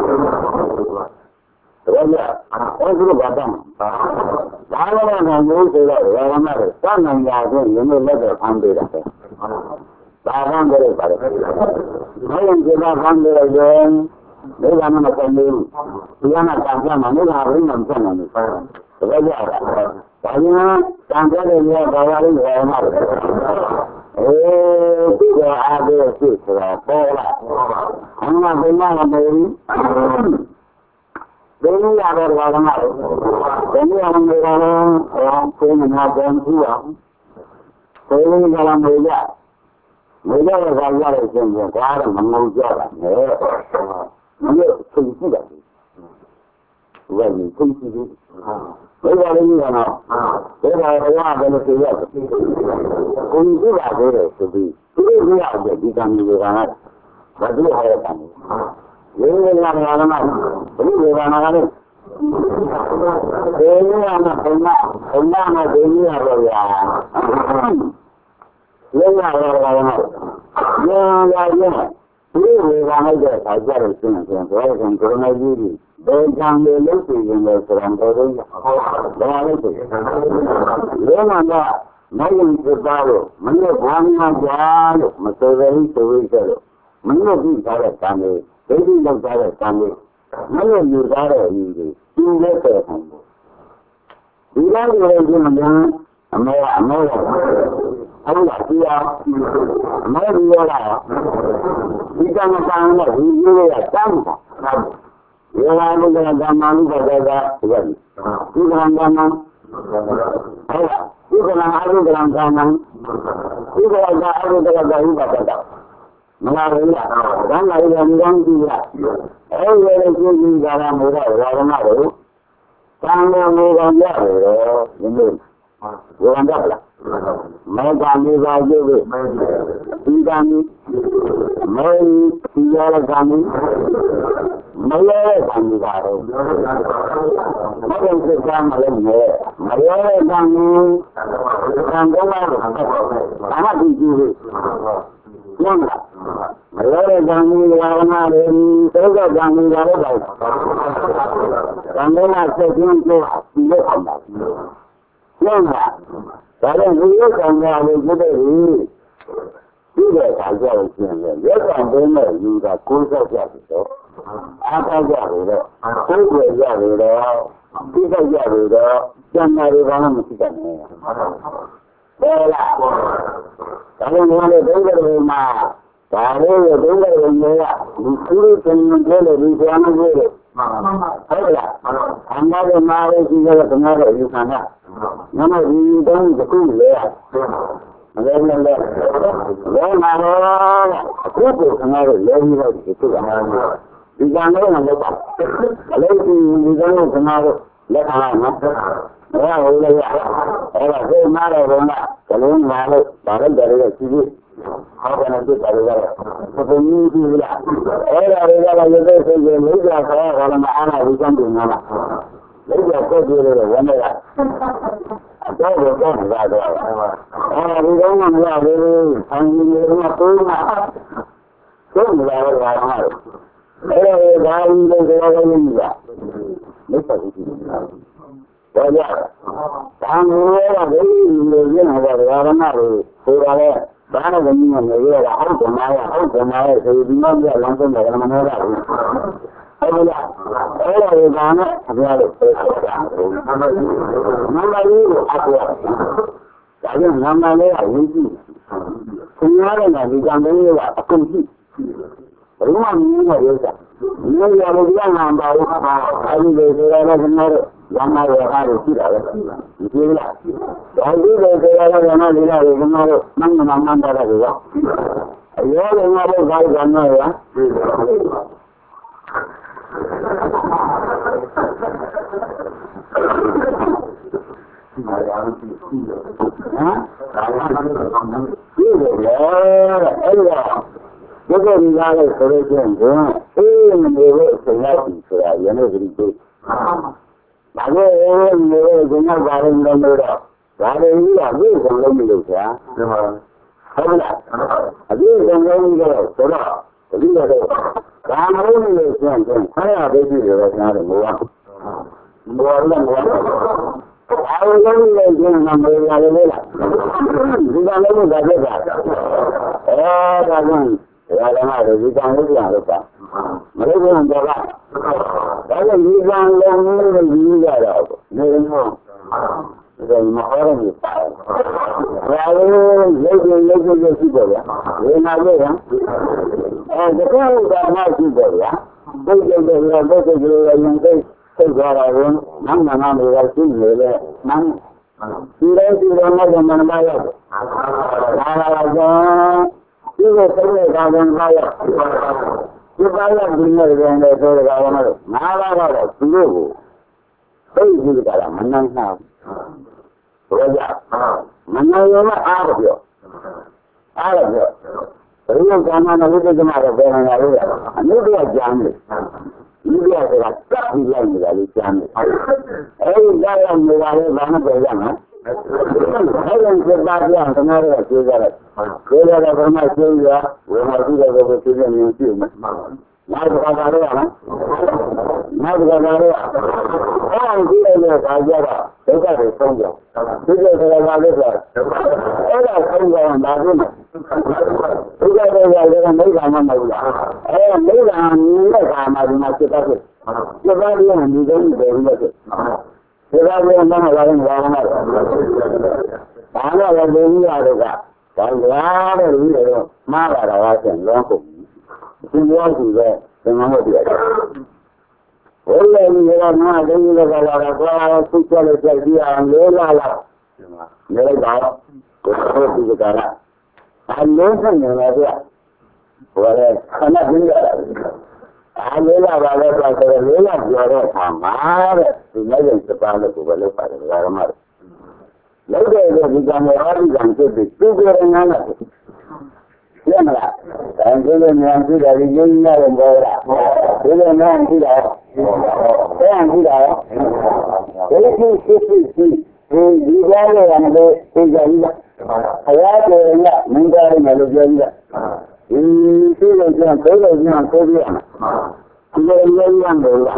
တော့အဲ့ဒီဘာတမ်းဒါလည်းငါမျိုးဆိုတော့ဘာမှမလုပ်စနိုင်ကြဆိုရင်လည်းလက်တော့ဖမ်းပေးတာပဲဒါကံကြရပါတယ်ဘယ်လိုကြတာဖမ်းပေးလိုက်လဲဒီကမှမကုန်ဘူးဒီကမှတန်ကြမှာမဟုတ်ဘူးဘယ်မှမဆက်နိုင်ဘူးဒါကြရတာဒါကြောင့်တန်ကြတဲ့နေရာဘာသာလေးရောမှာအေးဒီကအားပေးစစ်ဆိုတာပေါ်လာအမှန်ဘယ်မှမဟုတ်ဘူးဒီလိုရတော့ဘာမှမဟုတ်ဘူးဒီလိုမျိုးတော့ကိုယ်မနာပြန်ကြည့်အောင်ကိုယ်ကလည်းမရမရတော့ဘာရလဲဆိုရင်ဘာမှမလုပ်ကြပါနဲ့ဒီလိုသိကြည့်တယ်ဝယ်ပြီးသိကြည့်တယ်ဘယ်လိုလဲနော်ဘယ်လိုလဲဘယ်လိုသိရလဲကိုယ်ကြည့်ပါသေးတယ်ဆိုပြီးဒီလိုရတယ်ဒီကံမျိုးကဘာလို့ဟောတာလဲ Ini yang lama, ini bukan apa ini anak enak, enak ini apa ya? Ini apa lama? Yang lainnya, ini bukan aja saja itu yang saya kontrol lagi. Jangan dulu sih yang serang terus. Jangan itu. Ini mana? Mungkin kita tahu, mana bukan aja, mesti dari itu. Mana kita kami, jadi kita kami, mana kita ini, ini kita. Bila kita mana, Amerika, Amerika, Allah dia, Amerika lah. Kita macam mana, ini dia sama. Yang ada dalam zaman berbeda, bukan? Di dalam zaman, Allah. Itu yang ada dalam zaman, itu yang ada dalam zaman berbeda. Mengaruhnya, dan lagi yang tidak. Eh, yang itu dalam muda, dalam malu. Kamu muda dia, ini, bukan apa? Mereka ni baju ni, tidak ni, mereka tidak kami, mereka kami baru. Mereka kita malam ni, mereka kami, kami baru. Anak tujuh, yang mereka kami baru ni, mereka kami baru baru. Kami masih tu tidak sama. Yang Kalau dia sangat begitu, tidak saja itu. Dia sangat juga kursus itu. Apa jadi? Kursus jadi, kita jadi, jangan orang mesti kan. Belah. Kalau mana dengar rumah, kalau dengar rumah, disuruh penjual di sana je. Belah. Anda rumah juga dengar di sana. Nama ini dan betul ya. Ada yang ada. Ya mana? Aku pun kenal lagi lagi itu kan. Di sana ada apa? Kalau di sana kenal lagi apa? Ya boleh ya. Kalau saya mana mana, kalau mana barang dari sini. Apa nanti dari mana? Seperti ini lah. Eh dari mana jadi saya lihat saya kalau mana bukan di mana. Lagi apa dia ada? Mana ya? Ada bukan ada. Ah, di mana ada? Angin rumah tu mana? Semua ada ada. Eh, dah ini dah ini ya. Lepas itu. Wajah. Kamu ada ini ada ada mana? Suara Bahana dengan dia ada apa nama? Apa nama? Saya bilang dia langsung dari mana ada. Ayah, ayah di mana? Ada. Nama ini apa? Jadi nama dia ini. Sebenarnya di sana ini ada kunci. Rumah ini ada. Ini yang dia nama apa? Ada di sana benar. Nama dia ada tidak ada. Itulah. Jadi di sana nama dia ada benar. Mana nama ada juga. Ayah nama dia baik nama ya. Jadi dia ada solusi tu. Eh, mereka solusi saya yang itu. Lalu mereka guna barang dan mereka. Barang ini ada yang mereka ya. Ada. Ada yang mereka. Sudah. Jadi ada. Kamu ni yang saya ada di dalam rumah. Bukan bukan. Awalnya ni yang nama dia adalah. Bukan lagi belajar. Eh, jangan. Ya, jangan. Bukan lagi yang lupa. Mereka yang jaga. Kalau bukan lagi ni dia ada. Mereka. Jadi mahram itu. Lalu lagi lagi lagi juga. Ini ada ya. Eh, jadi dah masih juga. Jadi jadi jadi jadi yang tu sejarah mana mana berarti ni mana. Tidak tidak mana mana mana. Mana aja. Ini semua kawan kaya. Kita dunia yang ada tu kawan ada. Mana ada tu. Saya juga ada mana nak. Wajah. Mana yang ada dia. Ada dia. Real Gama Navigama Benaria, Nubia Jammy. Nubia is a cut in Jammy, Jammy. Every guy on the Vana Payana. Heaven said that you are another Sugar. They are the Roma Sugar, when I do the Revolution in Cuba. Not the Gavaria. Not the Gavaria. Oh, here is a Gavara. Look at it, Sonja. Look at the Gavara. All are Sonja and Baduna. Look at the Gavara, Megama Mavla. Eh, Megama, Megama, Makitaki. The Gavarian, you don't get it. The Gavarian, none of them are another. I know what they are. And the other reader, Mara, was in Longo. He was there, the Mahodia. Only you are not doing the Gavara, Suchalus idea, and Lola. Lola, go to the Gala. I know some idea. Well, I'm not doing that. I know that I was like a Lola, Jora, Tamar, to measure the Palace of Valapa. Later, they become a hobby and to be two good and another. Yamla, and given them to the beginning of Bora. Given them to that. And to that. eighteen fifty-six, the Uganda and the Uganda. I had a Mundar and Alexander. In Sweden, and Korea, and Korea. The young Bora.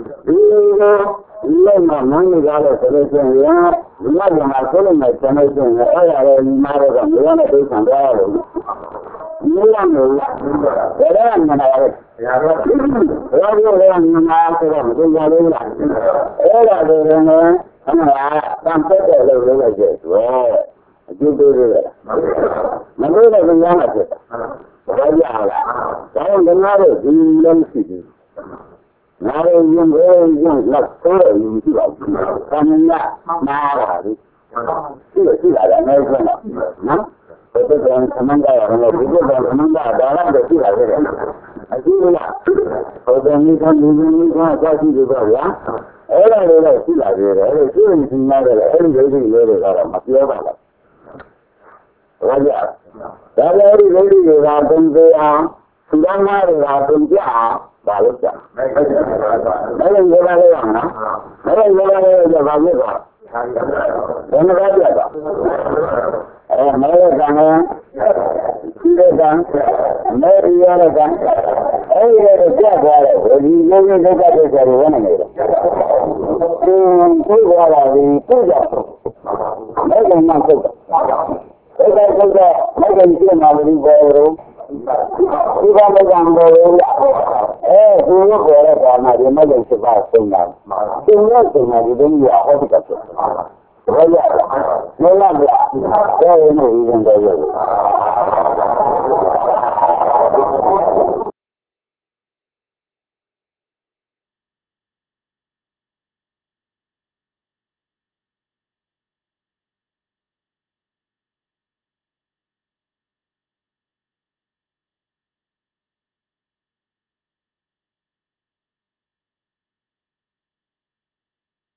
Lema money got a solution, yeah. Not in my calling my connection, I have a matter of one of these and all. You don't know that. There are none of it. What you learn in after them, do you know that? All of it, and I'm such a little religious. Well, you do it. My brother is young at it. What you have? I don't know, you don't see it. Now you very young, not so you see that. Coming back, now, see see that I know, no? But then Amanda, and the people of Amanda, I have to see that. I see that. So then you can do me, I can't see the ball, yeah? All I know is see that, I see anything matter, every lady later, I'm a few of them. Raja, that lady lady is out there, Sudama is out there. Baluka. Saya mula lewat, saya mula lewat jawab juga. Mana lagi ada? Eh, mana sana? Tidak sana. Mana dia sana? Eh, dia siapa ada? Jadi jadi dekat dekat mana ni? Hmm, tu ada di tu jauh. Mana mana tu? Eh, tu tu, mana ni mana di baru? Iba mo ang bola. Eh, suyo ko ra ba na di mo sa ba sunga. Sunga sunga di din ya ho ka to. Wala. Wala ba. Kaya no iban da yo.